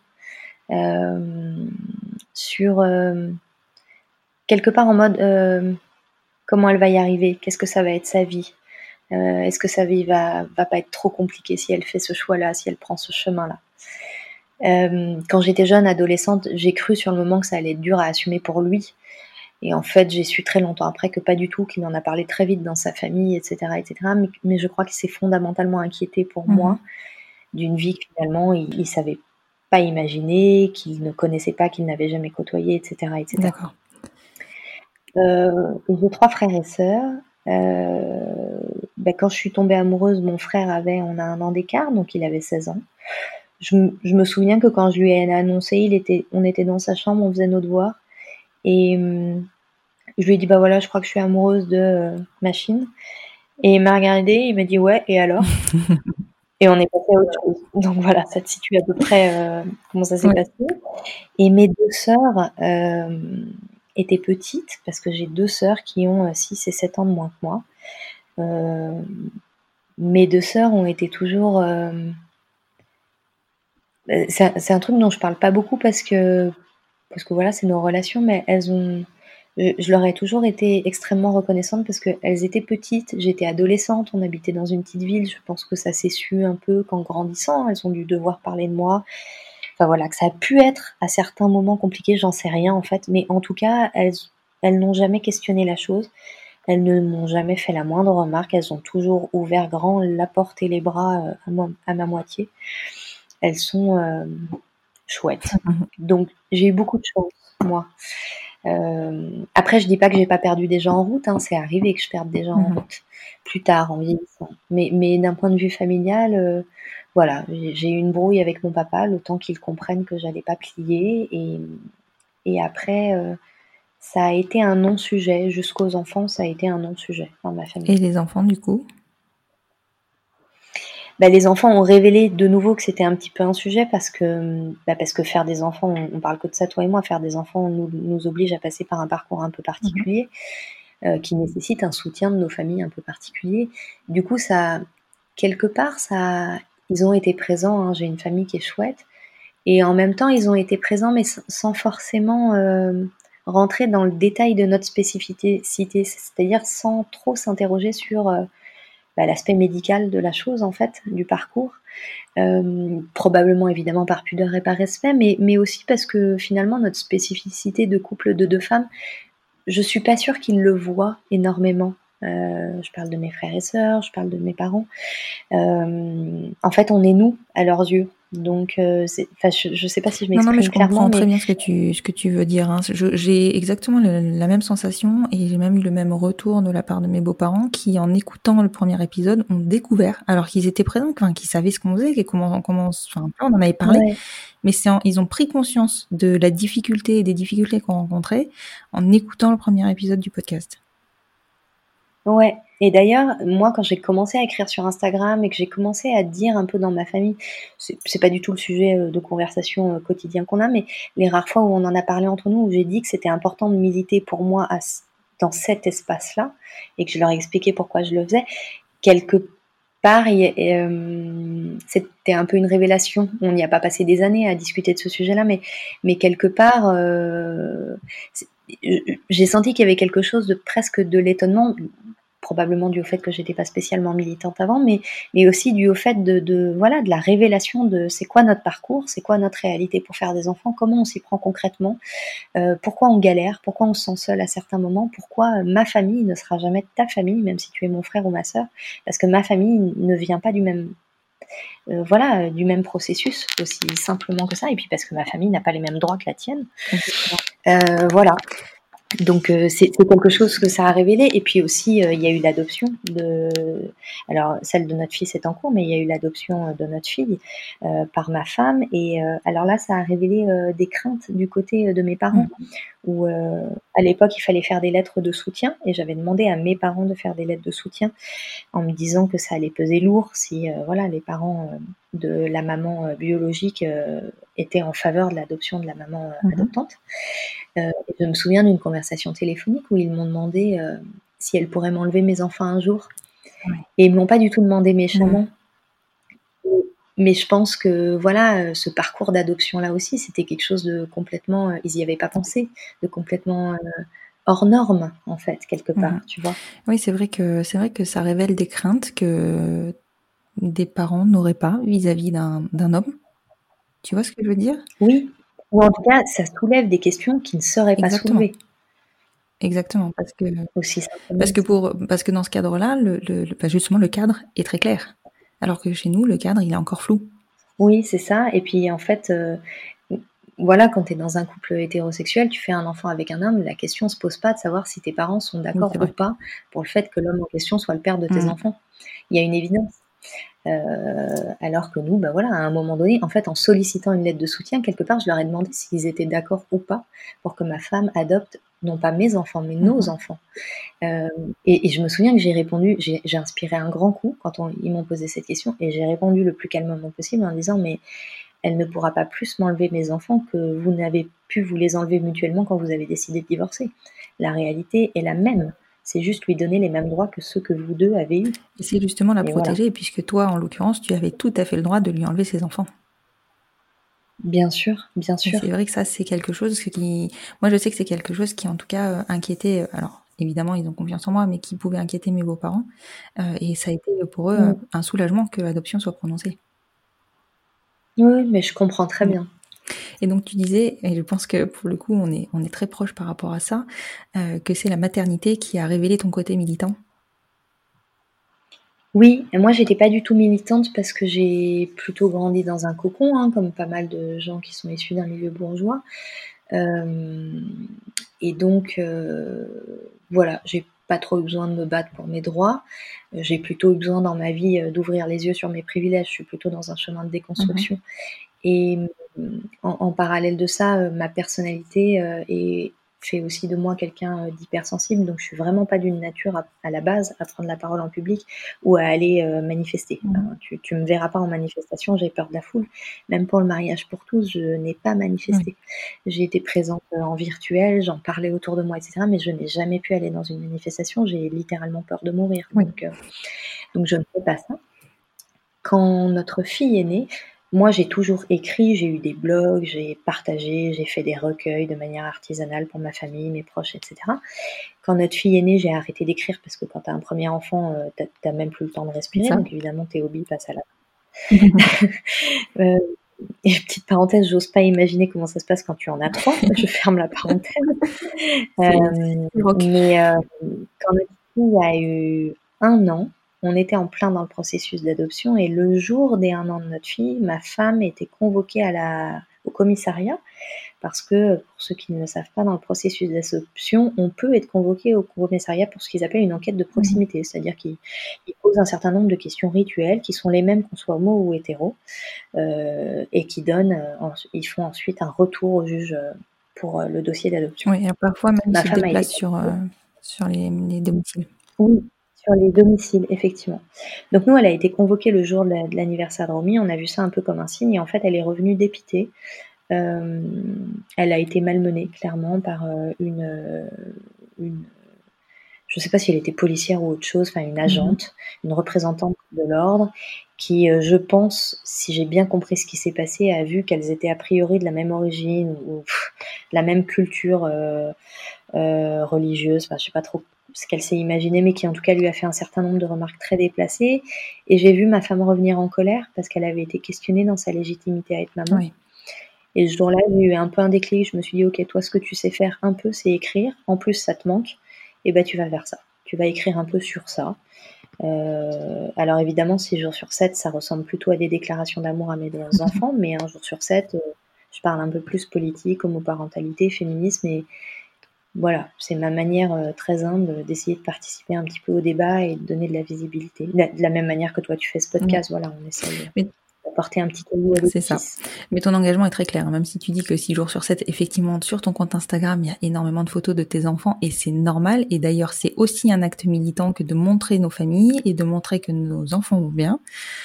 sur quelque part en mode comment elle va y arriver, qu'est-ce que ça va être sa vie, est-ce que sa vie va pas être trop compliquée si elle fait ce choix-là, si elle prend ce chemin-là. Quand j'étais jeune, adolescente, j'ai cru sur le moment que ça allait être dur à assumer pour lui. Et en fait, j'ai su très longtemps après que pas du tout, qu'il en a parlé très vite dans sa famille, etc. etc. Mais je crois qu'il s'est fondamentalement inquiété pour moi, d'une vie que finalement, il ne savait pas imaginer, qu'il ne connaissait pas, qu'il n'avait jamais côtoyé, etc. etc. D'accord. J'ai 3 frères et sœurs. Quand je suis tombée amoureuse, mon frère on a 1 an d'écart, donc il avait 16 ans. Je me souviens que quand je lui ai annoncé, on était dans sa chambre, on faisait nos devoirs. Et je lui ai dit, voilà, je crois que je suis amoureuse de machine. Et il m'a regardé, il m'a dit, ouais, et alors? Et on est passé à autre chose. Donc voilà, ça te situe à peu près comment ça s'est passé. Et mes 2 sœurs étaient petites, parce que j'ai 2 sœurs qui ont 6 et 7 ans de moins que moi. Mes 2 sœurs ont été toujours... c'est un truc dont je parle pas beaucoup parce que voilà, c'est nos relations, mais je leur ai toujours été extrêmement reconnaissante parce qu'elles étaient petites, j'étais adolescente, on habitait dans une petite ville, je pense que ça s'est su un peu qu'en grandissant, elles ont dû devoir parler de moi. Enfin voilà, que ça a pu être à certains moments compliqué, j'en sais rien en fait, mais en tout cas, elles n'ont jamais questionné la chose, elles ne m'ont jamais fait la moindre remarque, elles ont toujours ouvert grand la porte et les bras à ma moitié. Elles sont chouettes. Donc j'ai eu beaucoup de chance, moi. Après, je dis pas que j'ai pas perdu des gens en route, c'est arrivé que je perde des gens en route plus tard en vieillissant. Mais d'un point de vue familial, voilà, j'ai eu une brouille avec mon papa, le temps qu'il comprenne que j'allais pas plier, et après ça a été un non-sujet jusqu'aux enfants, ça a été un non-sujet dans ma famille. Et les enfants du coup? Les enfants ont révélé de nouveau que c'était un petit peu un sujet parce que faire des enfants, on parle que de ça toi et moi, faire des enfants nous oblige à passer par un parcours un peu particulier. qui nécessitent un soutien de nos familles un peu particulier. Du coup, quelque part, ils ont été présents, hein. J'ai une famille qui est chouette. Et en même temps, ils ont été présents, mais sans forcément rentrer dans le détail de notre spécificité, c'est-à-dire sans trop s'interroger sur l'aspect médical de la chose, en fait, du parcours. Probablement, évidemment, par pudeur et par respect, mais aussi parce que finalement, notre spécificité de couple de 2 femmes, je suis pas sûre qu'ils le voient énormément. Je parle de mes frères et sœurs, je parle de mes parents. En fait, on est nous à leurs yeux. Donc, je sais pas si je Non, mais m'exprime je clairement, comprends très bien ce que tu veux dire, hein. J'ai exactement la même sensation et j'ai même eu le même retour de la part de mes beaux-parents qui, en écoutant le premier épisode, ont découvert, alors qu'ils étaient présents, qu'ils savaient ce qu'on faisait, on en avait parlé, ouais. mais ils ont pris conscience de la difficulté et des difficultés qu'on rencontrait en écoutant le premier épisode du podcast. Ouais. Et d'ailleurs, moi, quand j'ai commencé à écrire sur Instagram et que j'ai commencé à dire un peu dans ma famille, c'est pas du tout le sujet de conversation quotidien qu'on a, mais les rares fois où on en a parlé entre nous, où j'ai dit que c'était important de militer pour moi dans cet espace-là et que je leur ai expliqué pourquoi je le faisais, quelque part, c'était un peu une révélation. On n'y a pas passé des années à discuter de ce sujet-là, mais quelque part, j'ai senti qu'il y avait quelque chose de presque de l'étonnement, probablement dû au fait que j'étais pas spécialement militante avant, mais aussi dû au fait de la révélation de c'est quoi notre parcours, c'est quoi notre réalité pour faire des enfants, comment on s'y prend concrètement, pourquoi on galère, pourquoi on se sent seul à certains moments, pourquoi ma famille ne sera jamais ta famille, même si tu es mon frère ou ma sœur, parce que ma famille ne vient pas du même processus, aussi simplement que ça, et puis parce que ma famille n'a pas les mêmes droits que la tienne. Voilà. Donc c'est quelque chose que ça a révélé. Et puis aussi il y a eu l'adoption alors celle de notre fils est en cours, mais il y a eu l'adoption de notre fille par ma femme. Et alors là, ça a révélé des craintes du côté de mes parents, où à l'époque il fallait faire des lettres de soutien, et j'avais demandé à mes parents de faire des lettres de soutien en me disant que ça allait peser lourd si les parents de la maman biologique étaient en faveur de l'adoption de la maman adoptante. Je me souviens d'une conversation téléphonique où ils m'ont demandé si elles pourraient m'enlever mes enfants un jour. Ouais. Et ils ne m'ont pas du tout demandé méchamment. Mais je pense que ce parcours d'adoption-là aussi, c'était quelque chose de complètement... ils n'y avaient pas pensé, de complètement hors norme, en fait, quelque part, tu vois. Oui, c'est vrai que ça révèle des craintes que des parents n'auraient pas vis-à-vis d'un homme. Tu vois ce que je veux dire ? Oui. Ou en tout cas, ça soulève des questions qui ne seraient pas soulevées. Exactement, parce que dans ce cadre-là, justement, le cadre est très clair, alors que chez nous, le cadre, il est encore flou. Oui, c'est ça. Et puis, en fait, quand tu es dans un couple hétérosexuel, tu fais un enfant avec un homme, la question ne se pose pas de savoir si tes parents sont d'accord ou pas pour le fait que l'homme en question soit le père de tes enfants. Il y a une évidence. Alors que nous, à un moment donné, en fait, en sollicitant une lettre de soutien, quelque part, je leur ai demandé s'ils étaient d'accord ou pas pour que ma femme adopte, non pas mes enfants, mais nos enfants. Et je me souviens que j'ai répondu, j'ai inspiré un grand coup quand ils m'ont posé cette question, et j'ai répondu le plus calmement possible en disant, mais elle ne pourra pas plus m'enlever mes enfants que vous n'avez pu vous les enlever mutuellement quand vous avez décidé de divorcer. La réalité est la même. C'est juste lui donner les mêmes droits que ceux que vous deux avez eus. Et c'est justement la protéger, puisque toi, en l'occurrence, tu avais tout à fait le droit de lui enlever ses enfants. Bien sûr, bien sûr. Et c'est vrai que ça, c'est quelque chose qui... Moi, je sais que c'est quelque chose qui, en tout cas, inquiétait... Alors, évidemment, ils ont confiance en moi, mais qui pouvait inquiéter mes beaux-parents. Et ça a été pour eux un soulagement que l'adoption soit prononcée. Oui, mais je comprends très bien. Et donc tu disais, et je pense que pour le coup on est très proche par rapport à ça, que c'est la maternité qui a révélé ton côté militant. Oui, et moi j'étais pas du tout militante parce que j'ai plutôt grandi dans un cocon, comme pas mal de gens qui sont issus d'un milieu bourgeois. Et donc j'ai pas trop eu besoin de me battre pour mes droits. J'ai plutôt eu besoin dans ma vie d'ouvrir les yeux sur mes privilèges. Je suis plutôt dans un chemin de déconstruction. Et en parallèle de ça, ma personnalité est fait aussi de moi quelqu'un d'hypersensible, donc je suis vraiment pas d'une nature à la base à prendre la parole en public ou à aller manifester. Enfin, tu me verras pas en manifestation, j'ai peur de la foule. Même pour le mariage pour tous, je n'ai pas manifesté. J'ai été présente en virtuel, j'en parlais autour de moi, etc. Mais je n'ai jamais pu aller dans une manifestation. J'ai littéralement peur de mourir. Donc je ne fais pas ça. Quand notre fille est née, moi, j'ai toujours écrit, j'ai eu des blogs, j'ai partagé, j'ai fait des recueils de manière artisanale pour ma famille, mes proches, etc. Quand notre fille est née, j'ai arrêté d'écrire parce que quand tu as un premier enfant, t'as même plus le temps de respirer. Donc évidemment, tes hobbies passent à la et petite parenthèse, j'ose pas imaginer comment ça se passe quand tu en as 3. Je ferme la parenthèse. Mais quand notre fille a eu 1 an, on était en plein dans le processus d'adoption et le jour des 1 an de notre fille, ma femme était convoquée au commissariat parce que, pour ceux qui ne le savent pas, dans le processus d'adoption, on peut être convoqué au commissariat pour ce qu'ils appellent une enquête de proximité, c'est-à-dire qu'ils posent un certain nombre de questions rituelles qui sont les mêmes qu'on soit homo ou hétéro et qui ils font ensuite un retour au juge pour le dossier d'adoption. Oui, parfois même ils se déplacent sur les domiciles. Oui, sur les domiciles, effectivement. Donc nous, elle a été convoquée le jour de l'anniversaire de Romy. On a vu ça un peu comme un signe et en fait, elle est revenue dépitée. Elle a été malmenée, clairement, par une je ne sais pas si elle était policière ou autre chose, enfin une agente, une représentante de l'ordre, qui, je pense, si j'ai bien compris ce qui s'est passé, a vu qu'elles étaient a priori de la même origine ou de la même culture religieuse, enfin je sais pas trop ce qu'elle s'est imaginé, mais qui en tout cas lui a fait un certain nombre de remarques très déplacées. Et j'ai vu ma femme revenir en colère parce qu'elle avait été questionnée dans sa légitimité à être maman. Oui. Et ce jour-là, j'ai eu un peu un déclic. Je me suis dit, ok, toi, ce que tu sais faire un peu, c'est écrire. En plus, ça te manque. Et ben, tu vas vers ça. Tu vas écrire un peu sur ça. Alors évidemment, 6 jours sur 7, ça ressemble plutôt à des déclarations d'amour à mes enfants, mais 1 jour sur 7, je parle un peu plus politique, homoparentalité, féminisme, et voilà, c'est ma manière très humble d'essayer de participer un petit peu au débat et de donner de la visibilité. De la même manière que toi, tu fais ce podcast, voilà, on essaye d'apporter un petit caillou à l'édifice. C'est ça. Mais ton engagement est très clair, même si tu dis que 6 jours sur 7, effectivement, sur ton compte Instagram, il y a énormément de photos de tes enfants et c'est normal. Et d'ailleurs, c'est aussi un acte militant que de montrer nos familles et de montrer que nos enfants vont bien.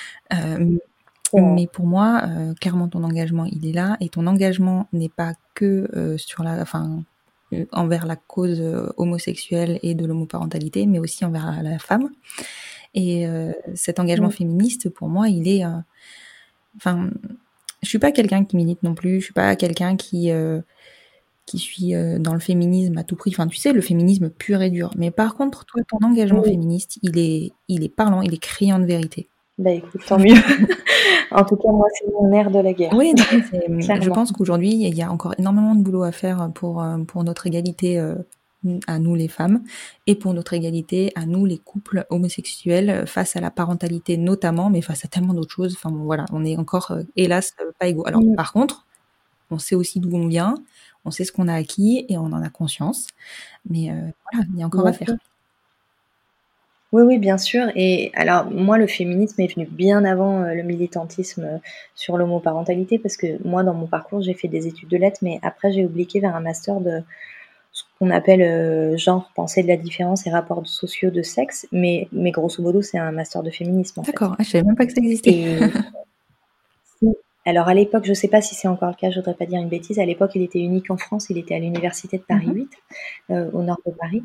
Mais pour moi, clairement, ton engagement, il est là. Et ton engagement n'est pas que envers la cause homosexuelle et de l'homoparentalité, mais aussi envers la femme. Et cet engagement féministe, pour moi, il est... je suis pas quelqu'un qui milite non plus, je suis pas quelqu'un qui suis dans le féminisme à tout prix. Enfin, tu sais, le féminisme pur et dur. Mais par contre, toi, ton engagement féministe, il est parlant, il est criant de vérité. Bah écoute, tant mieux. En tout cas, moi, c'est mon air de la guerre. Oui, je pense qu'aujourd'hui, il y a encore énormément de boulot à faire pour notre égalité à nous les femmes et pour notre égalité à nous les couples homosexuels face à la parentalité notamment, mais face à tellement d'autres choses. Enfin bon, voilà, on est encore hélas pas égaux. Alors par contre, on sait aussi d'où on vient, on sait ce qu'on a acquis et on en a conscience. Mais voilà, il y a encore à faire. Oui, bien sûr. Et alors, moi, le féminisme est venu bien avant le militantisme sur l'homoparentalité, parce que moi, dans mon parcours, j'ai fait des études de lettres, mais après, j'ai obliqué vers un master de ce qu'on appelle genre, pensée de la différence et rapports sociaux de sexe, mais grosso modo, c'est un master de féminisme. D'accord, je savais même pas que ça existait. Alors, à l'époque, je ne sais pas si c'est encore le cas, je ne voudrais pas dire une bêtise, à l'époque, il était unique en France, il était à l'université de Paris 8, au nord de Paris.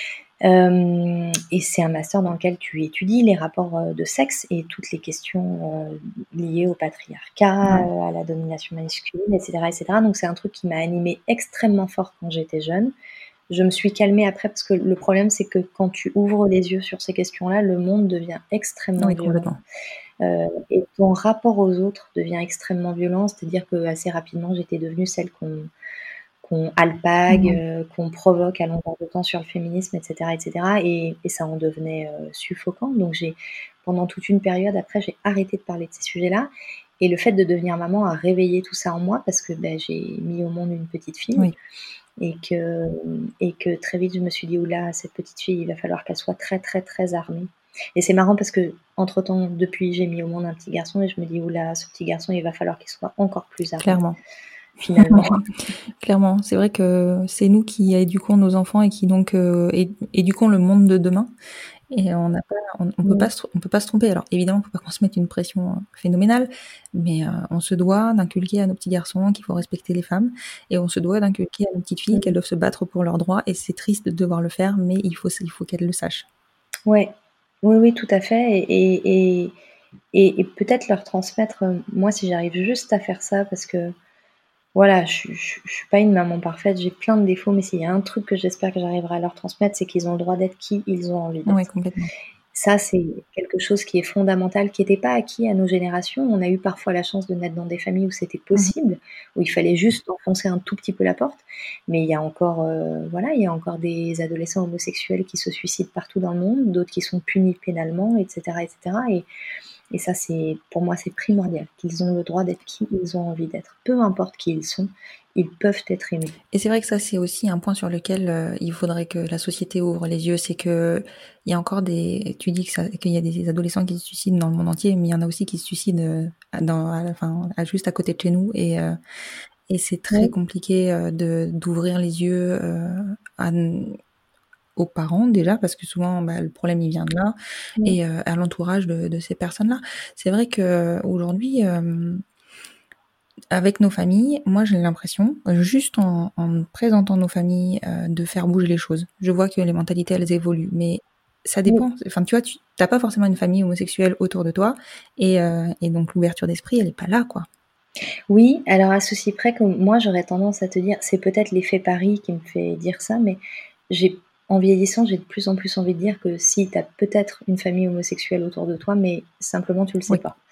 Et c'est un master dans lequel tu étudies les rapports de sexe et toutes les questions liées au patriarcat, à la domination masculine, etc., etc. Donc c'est un truc qui m'a animée extrêmement fort quand j'étais jeune. Je me suis calmée après parce que le problème c'est que quand tu ouvres les yeux sur ces questions-là, le monde devient extrêmement violent. Et ton rapport aux autres devient extrêmement violent, c'est-à-dire que assez rapidement j'étais devenue celle qu'on alpague, qu'on provoque à longueur de temps sur le féminisme, etc., etc. Et ça en devenait suffocant. Donc pendant toute une période après, j'ai arrêté de parler de ces sujets-là. Et le fait de devenir maman a réveillé tout ça en moi parce que j'ai mis au monde une petite fille et que très vite je me suis dit oula, cette petite fille, il va falloir qu'elle soit très très très armée. Et c'est marrant parce que entre-temps, depuis, j'ai mis au monde un petit garçon et je me dis oula, ce petit garçon, il va falloir qu'il soit encore plus armé. Clairement. finalement. Clairement, c'est vrai que c'est nous qui éduquons nos enfants et qui donc éduquons le monde de demain. Et on peut pas se tromper. Alors évidemment, il faut pas qu'on se mette une pression phénoménale, mais on se doit d'inculquer à nos petits garçons qu'il faut respecter les femmes, et on se doit d'inculquer à nos petites filles qu'elles doivent se battre pour leurs droits. Et c'est triste de devoir le faire, mais il faut qu'elles le sachent. Ouais, oui, tout à fait. Et peut-être leur transmettre. Moi, si j'arrive juste à faire ça, parce que voilà, je suis pas une maman parfaite, j'ai plein de défauts, mais s'il y a un truc que j'espère que j'arriverai à leur transmettre, c'est qu'ils ont le droit d'être qui ils ont envie d'être. Oui, complètement. Ça, c'est quelque chose qui est fondamental, qui n'était pas acquis à nos générations. On a eu parfois la chance de naître dans des familles où c'était possible, où il fallait juste enfoncer un tout petit peu la porte. Mais il y a encore, il y a encore des adolescents homosexuels qui se suicident partout dans le monde, d'autres qui sont punis pénalement, etc., etc. Et ça, pour moi, c'est primordial, qu'ils ont le droit d'être qui ils ont envie d'être. Peu importe qui ils sont, ils peuvent être aimés. Et c'est vrai que ça, c'est aussi un point sur lequel il faudrait que la société ouvre les yeux. C'est que il y a encore tu dis qu'il y a des adolescents qui se suicident dans le monde entier, mais il y en a aussi qui se suicident juste à côté de chez nous. Et c'est très compliqué d'ouvrir les yeux aux parents déjà, parce que souvent le problème il vient de là, et à l'entourage de ces personnes-là. C'est vrai que aujourd'hui, avec nos familles, moi j'ai l'impression, juste en présentant nos familles, de faire bouger les choses. Je vois que les mentalités elles évoluent, mais ça dépend. Enfin, tu vois, tu n'as pas forcément une famille homosexuelle autour de toi, et donc l'ouverture d'esprit elle est pas là, quoi. Oui, alors à ceci près que moi j'aurais tendance à te dire, c'est peut-être l'effet Paris qui me fait dire ça, mais en vieillissant, j'ai de plus en plus envie de dire que si tu as peut-être une famille homosexuelle autour de toi, mais simplement tu le sais pas.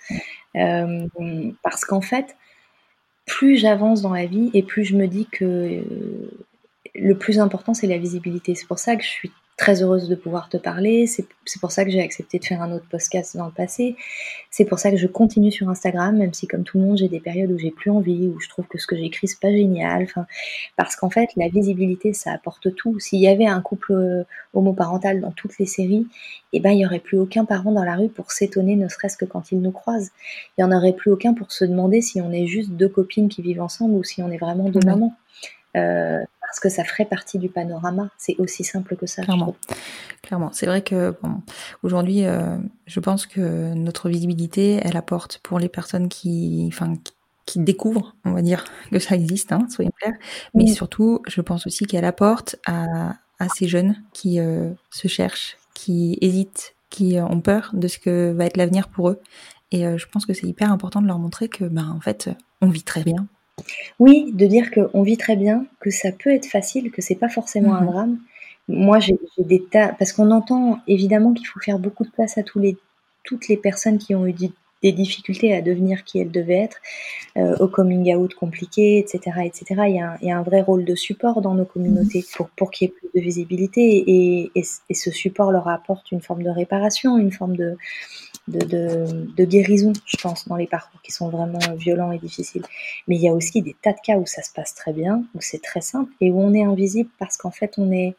Parce qu'en fait, plus j'avance dans la vie et plus je me dis que le plus important c'est la visibilité. C'est pour ça que je suis très heureuse de pouvoir te parler, c'est pour ça que j'ai accepté de faire un autre podcast dans le passé, c'est pour ça que je continue sur Instagram, même si comme tout le monde j'ai des périodes où j'ai plus envie, où je trouve que ce que j'écris c'est pas génial, parce qu'en fait la visibilité ça apporte tout. S'il y avait un couple homoparental dans toutes les séries, il y aurait plus aucun parent dans la rue pour s'étonner, ne serait-ce que quand il nous croise. Il y en aurait plus aucun pour se demander si on est juste deux copines qui vivent ensemble ou si on est vraiment deux mamans. Parce que ça ferait partie du panorama. C'est aussi simple que ça. Clairement. C'est vrai que aujourd'hui, je pense que notre visibilité, elle apporte pour les personnes qui découvrent, on va dire, que ça existe, soyons clairs. Mais surtout, je pense aussi qu'elle apporte à ces jeunes qui se cherchent, qui hésitent, qui ont peur de ce que va être l'avenir pour eux. Et je pense que c'est hyper important de leur montrer que, en fait, on vit très bien. Oui, de dire qu'on vit très bien, que ça peut être facile, que c'est pas forcément un drame. Moi, j'ai des tas, parce qu'on entend évidemment qu'il faut faire beaucoup de place à toutes les personnes qui ont eu des difficultés à devenir qui elles devaient être, au coming out compliqué, etc., etc. Il y a un vrai rôle de support dans nos communautés pour qu'il y ait plus de visibilité, et ce support leur apporte une forme de réparation, une forme de guérison, je pense, dans les parcours qui sont vraiment violents et difficiles. Mais il y a aussi des tas de cas où ça se passe très bien, où c'est très simple, et où on est invisible parce qu'en fait on est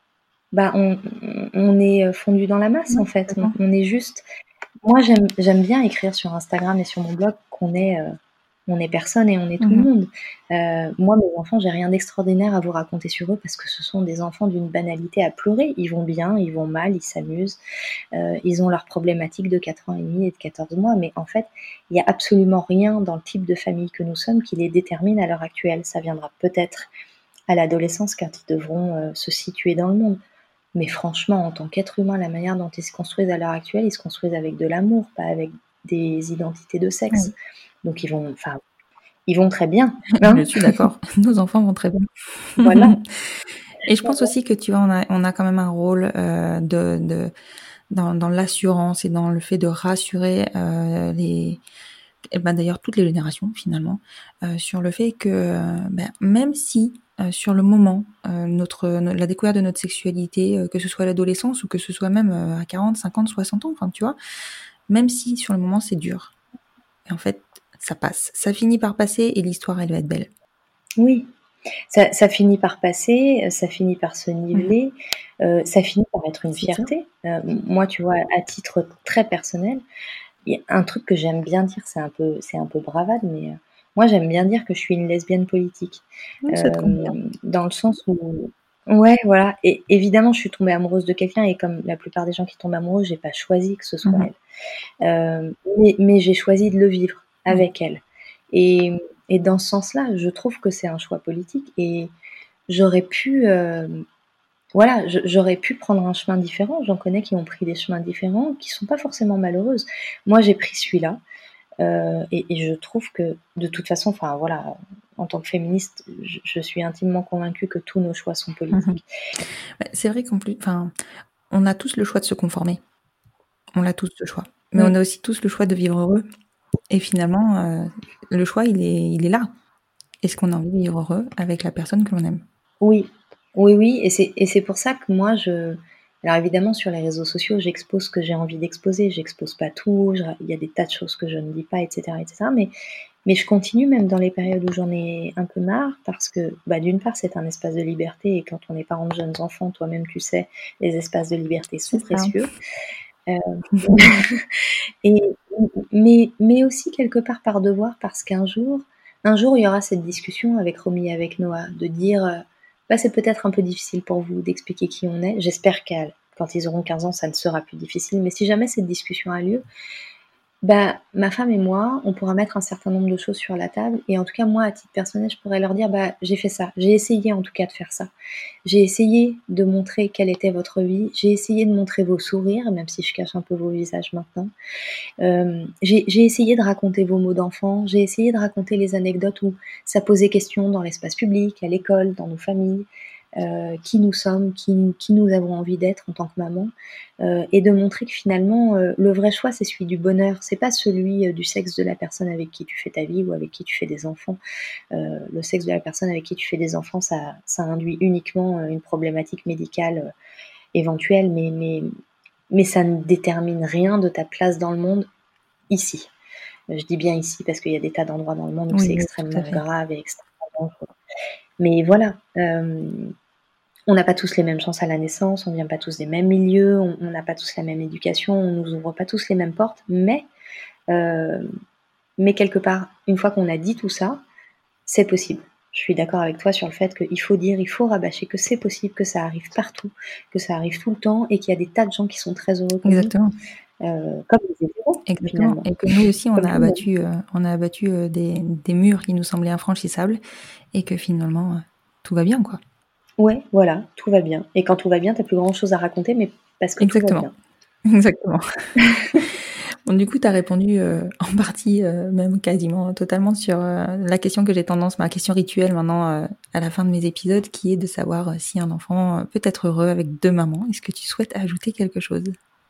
fondu dans la masse, en fait. On est juste... Moi, j'aime bien écrire sur Instagram et sur mon blog qu'on est personne et on est tout le monde. Moi, mes enfants, j'ai rien d'extraordinaire à vous raconter sur eux parce que ce sont des enfants d'une banalité à pleurer. Ils vont bien, ils vont mal, ils s'amusent. Ils ont leurs problématiques de 4 ans et demi et de 14 mois. Mais en fait, il n'y a absolument rien dans le type de famille que nous sommes qui les détermine à l'heure actuelle. Ça viendra peut-être à l'adolescence quand ils devront se situer dans le monde. Mais franchement, en tant qu'être humain, la manière dont ils se construisent à l'heure actuelle, ils se construisent avec de l'amour, pas avec des identités de sexe. Donc ils vont très bien. Je suis d'accord. Nos enfants vont très bien. Voilà. Et je pense aussi que tu vois, on a quand même un rôle dans l'assurance et dans le fait de rassurer d'ailleurs toutes les générations finalement, sur le fait que même si sur le moment la découverte de notre sexualité, que ce soit à l'adolescence ou que ce soit même à 40, 50, 60 ans, tu vois, même si sur le moment c'est dur, et en fait ça passe, ça finit par passer et l'histoire elle va être belle. Oui, ça finit par passer, ça finit par se niveler, ça finit par être une fierté. Moi, tu vois, à titre très personnel, il y a un truc que j'aime bien dire, c'est un peu bravade, mais Moi, j'aime bien dire que je suis une lesbienne politique, Ça te convient. dans le sens où ouais, voilà, et évidemment, je suis tombée amoureuse de quelqu'un et comme la plupart des gens qui tombent amoureux, j'ai pas choisi que ce soit Mhm. elle. Mais j'ai choisi de le vivre Oui. avec elle. Et dans ce sens-là, je trouve que c'est un choix politique et j'aurais pu, voilà, j'aurais pu prendre un chemin différent. J'en connais qui ont pris des chemins différents, qui sont pas forcément malheureuses. Moi, j'ai pris celui-là, et je trouve que de toute façon, enfin voilà, en tant que féministe, je suis intimement convaincue que tous nos choix sont politiques. C'est vrai qu'en plus, enfin, on a tous le choix de se conformer. On a tous le choix. Mais on a aussi tous le choix de vivre heureux. Et finalement, le choix, il est là. Est-ce qu'on a envie de vivre heureux avec la personne que l'on aime? Oui, oui, et c'est pour ça que moi alors évidemment sur les réseaux sociaux, j'expose ce que j'ai envie d'exposer, j'expose pas tout, il y a des tas de choses que je ne dis pas, etc., etc. Mais je continue même dans les périodes où j'en ai un peu marre parce que, bah, d'une part, c'est un espace de liberté et quand on est parent de jeunes enfants, toi-même tu sais, les espaces de liberté sont C'est ça. précieux. Et, mais aussi quelque part par devoir, parce un jour, il y aura cette discussion avec Romy et avec Noah, de dire, bah, c'est peut-être un peu difficile pour vous d'expliquer qui on est. J'espère quand ils auront 15 ans, ça ne sera plus difficile. Mais si jamais cette discussion a lieu, bah, ma femme et moi, on pourra mettre un certain nombre de choses sur la table. Et en tout cas, moi, à titre personnel, je pourrais leur dire, bah, j'ai fait ça. J'ai essayé en tout cas de faire ça. J'ai essayé de montrer quelle était votre vie. J'ai essayé de montrer vos sourires, même si je cache un peu vos visages maintenant. J'ai essayé de raconter vos mots d'enfant, j'ai essayé de raconter les anecdotes où ça posait question dans l'espace public, à l'école, dans nos familles, qui nous sommes, qui nous avons envie d'être en tant que maman, et de montrer que finalement, le vrai choix, c'est celui du bonheur, c'est pas celui du sexe de la personne avec qui tu fais ta vie ou avec qui tu fais des enfants. Le sexe de la personne avec qui tu fais des enfants, ça induit uniquement une problématique médicale éventuelle, mais ça ne détermine rien de ta place dans le monde ici. Je dis bien ici parce qu'il y a des tas d'endroits dans le monde où Oui, c'est oui, tout à extrêmement fait. grave et extrêmement dangereux. Mais voilà, on n'a pas tous les mêmes chances à la naissance, on ne vient pas tous des mêmes milieux, on n'a pas tous la même éducation, on ne nous ouvre pas tous les mêmes portes, mais quelque part, une fois qu'on a dit tout ça, c'est possible. Je suis d'accord avec toi sur le fait qu'il faut dire, il faut rabâcher que c'est possible, que ça arrive partout, que ça arrive tout le temps et qu'il y a des tas de gens qui sont très heureux comme Exactement. comme des hétéros, Exactement. finalement. Et que nous aussi, Comme tout le monde. on a abattu des murs qui nous semblaient infranchissables et que finalement, tout va bien, quoi. Ouais, voilà, tout va bien. Et quand tout va bien, t'as plus grand chose à raconter, mais parce que tout va Exactement. bien. Exactement. Bon, du coup, tu as répondu en partie, même quasiment totalement sur la question que j'ai tendance, ma question rituelle maintenant à la fin de mes épisodes, qui est de savoir si un enfant peut être heureux avec deux mamans. Est-ce que tu souhaites ajouter quelque chose?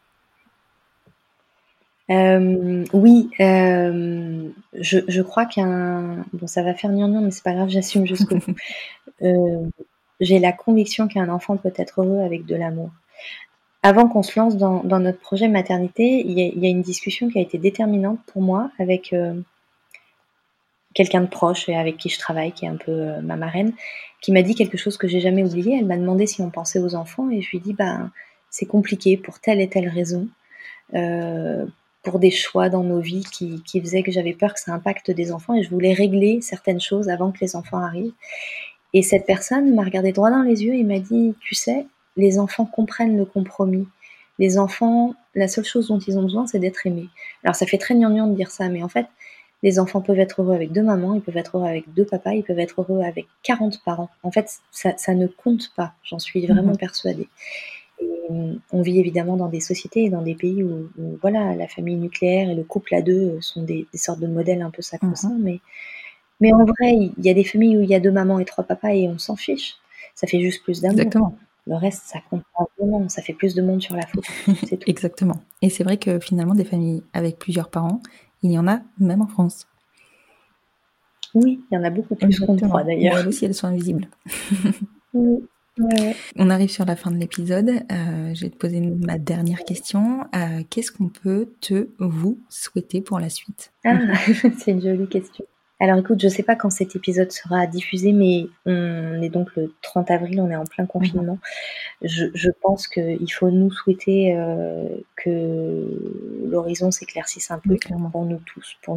Oui, je crois bon, ça va faire gnangnan, mais c'est pas grave, j'assume jusqu'au bout. J'ai la conviction qu'un enfant peut être heureux avec de l'amour. Avant qu'on se lance dans notre projet maternité, il y a une discussion qui a été déterminante pour moi avec quelqu'un de proche et avec qui je travaille, qui est un peu ma marraine, qui m'a dit quelque chose que j'ai jamais oublié. Elle m'a demandé si on pensait aux enfants et je lui ai dit, bah, c'est compliqué pour telle et telle raison. Pour des choix dans nos vies qui faisaient que j'avais peur que ça impacte des enfants et je voulais régler certaines choses avant que les enfants arrivent. Et cette personne m'a regardé droit dans les yeux et m'a dit, tu sais, les enfants comprennent le compromis. Les enfants, la seule chose dont ils ont besoin, c'est d'être aimés. Alors ça fait très gnangnan de dire ça, mais en fait, les enfants peuvent être heureux avec deux mamans, ils peuvent être heureux avec deux papas, ils peuvent être heureux avec 40 parents. En fait, ça ne compte pas, j'en suis vraiment persuadée. Et on vit évidemment dans des sociétés et dans des pays où voilà, la famille nucléaire et le couple à deux sont des sortes de modèles un peu sacro-saints, mais en vrai, il y a des familles où il y a deux mamans et trois papas et on s'en fiche. Ça fait juste plus d'amour. Exactement. Le reste, ça compte pas vraiment, ça fait plus de monde sur la photo, c'est tout. Exactement. Et c'est vrai que finalement, des familles avec plusieurs parents, il y en a même en France. Oui, il y en a beaucoup plus qu'on ne croit d'ailleurs. Mais elles aussi, elles sont invisibles. Oui. Ouais. On arrive sur la fin de l'épisode. Je vais te poser ma dernière question. Qu'est-ce qu'on peut vous souhaiter pour la suite? Ah, c'est une jolie question. Alors écoute, je sais pas quand cet épisode sera diffusé, mais on est donc le 30 avril, on est en plein confinement. Je pense qu'il faut nous souhaiter que l'horizon s'éclaircisse un peu Oui, clairement. pour nous tous,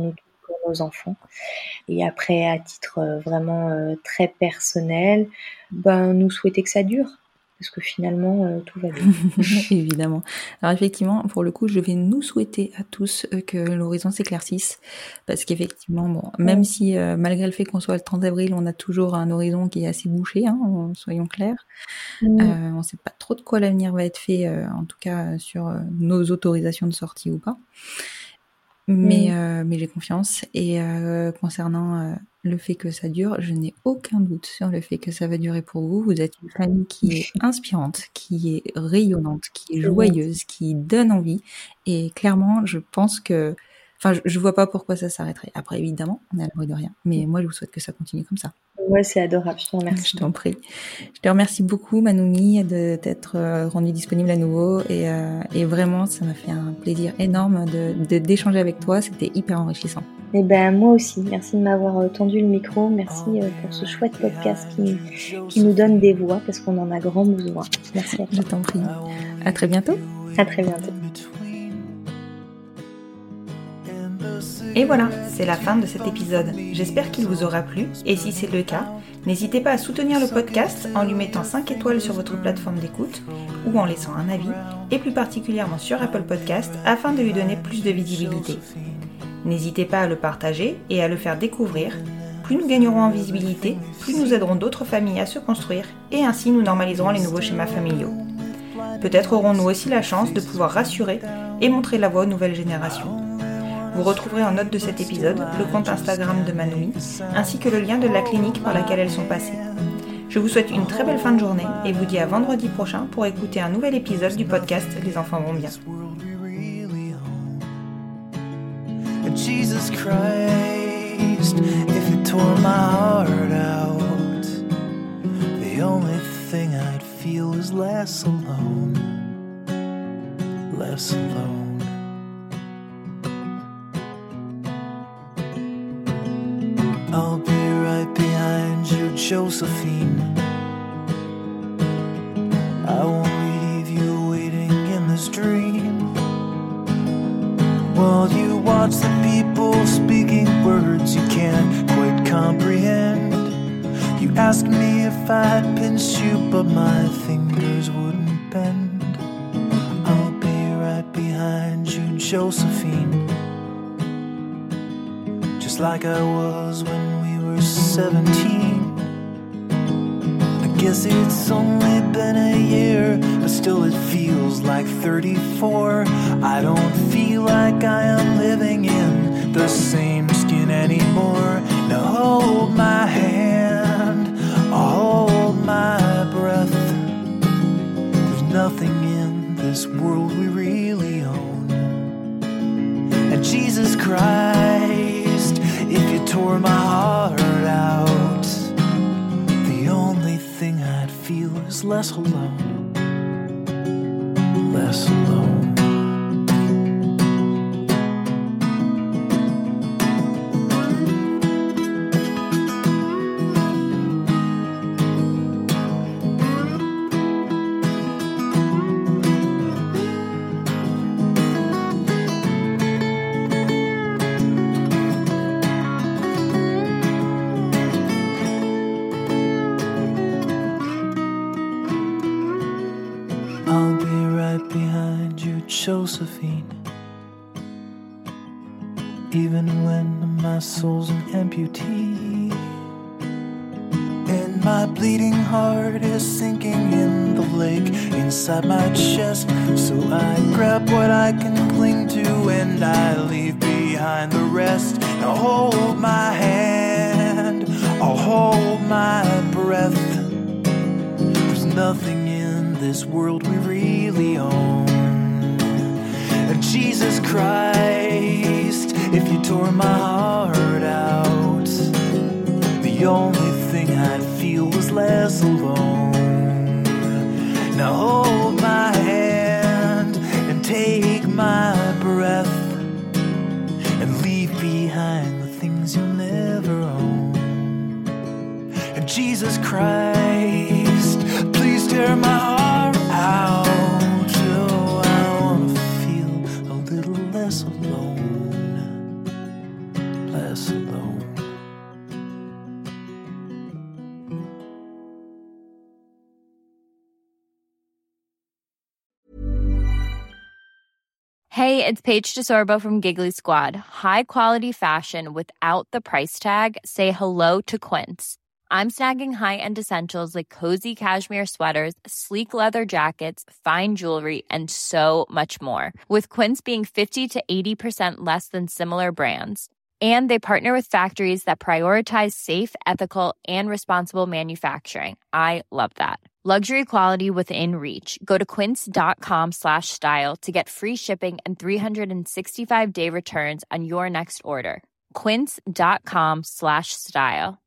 pour nos enfants. Et après, à titre vraiment très personnel, nous souhaiter que ça dure. Parce que finalement, tout va bien. Évidemment. Alors effectivement, pour le coup, je vais nous souhaiter à tous que l'horizon s'éclaircisse. Parce qu'effectivement, même si malgré le fait qu'on soit le 30 avril, on a toujours un horizon qui est assez bouché, soyons clairs. On ne sait pas trop de quoi l'avenir va être fait, en tout cas sur nos autorisations de sortie ou pas. Mais j'ai confiance. Et concernant le fait que ça dure, je n'ai aucun doute sur le fait que ça va durer pour vous. Vous êtes une famille qui est inspirante, qui est rayonnante, qui est joyeuse, qui donne envie. Et clairement, je pense que... Enfin, je vois pas pourquoi ça s'arrêterait. Après, évidemment, on est à l'abri de rien. Mais moi, je vous souhaite que ça continue comme ça. Ouais, c'est adorable, je te remercie. Je t'en prie. Je te remercie beaucoup, Manoumi, de t'être rendue disponible à nouveau. Et vraiment, ça m'a fait un plaisir énorme d'échanger avec toi. C'était hyper enrichissant. Et moi aussi. Merci de m'avoir tendu le micro. Merci pour ce chouette podcast qui nous donne des voix parce qu'on en a grand besoin. Merci à toi. Je t'en prie. À très bientôt. À très bientôt. Et voilà, c'est la fin de cet épisode. J'espère qu'il vous aura plu, et si c'est le cas, n'hésitez pas à soutenir le podcast en lui mettant 5 étoiles sur votre plateforme d'écoute ou en laissant un avis, et plus particulièrement sur Apple Podcast, afin de lui donner plus de visibilité. N'hésitez pas à le partager et à le faire découvrir. Plus nous gagnerons en visibilité, plus nous aiderons d'autres familles à se construire, et ainsi nous normaliserons les nouveaux schémas familiaux. Peut-être aurons-nous aussi la chance de pouvoir rassurer et montrer la voie aux nouvelles générations. Vous retrouverez en note de cet épisode le compte Instagram de Manoumi, ainsi que le lien de la clinique par laquelle elles sont passées. Je vous souhaite une très belle fin de journée et vous dis à vendredi prochain pour écouter un nouvel épisode du podcast Les enfants vont bien. Jesus Christ, if you tore my heart out, the only thing I'd feel is less alone, less alone. I'll be right behind you, Josephine. I won't leave you waiting in this dream. While you watch the people speaking words you can't quite comprehend. You ask me if I'd pinch you, but my fingers wouldn't bend. I'll be right behind you, Josephine. Just like I was when we were 17. I guess it's only been a year, but still it feels like 34. I don't feel like I am living in the same skin anymore. Now hold my hand, I'll hold my breath. There's nothing in this world we really own. And Jesus Christ, if you tore my heart out, the only thing I'd feel is less alone, less alone. I'll be right behind you, Josephine. Even when my soul's an amputee, and my bleeding heart is sinking in the lake inside my chest. So I grab what I can cling to and I leave behind the rest. Now hold my hand, I'll hold my breath. There's nothing in this world we really own. And Jesus Christ, if you tore my heart out, the only thing I'd feel was less alone. Now hold my hand and take my breath and leave behind the things you'll never own. And Jesus Christ, please tear my heart out. Oh, I wanna feel a little less alone, Hey, it's Paige DeSorbo from Giggly Squad. High quality fashion without the price tag. Say hello to Quince. I'm snagging high-end essentials like cozy cashmere sweaters, sleek leather jackets, fine jewelry, and so much more. With Quince being 50 to 80% less than similar brands. And they partner with factories that prioritize safe, ethical, and responsible manufacturing. I love that. Luxury quality within reach. Go to quince.com/style to get free shipping and 365-day returns on your next order. Quince.com/style.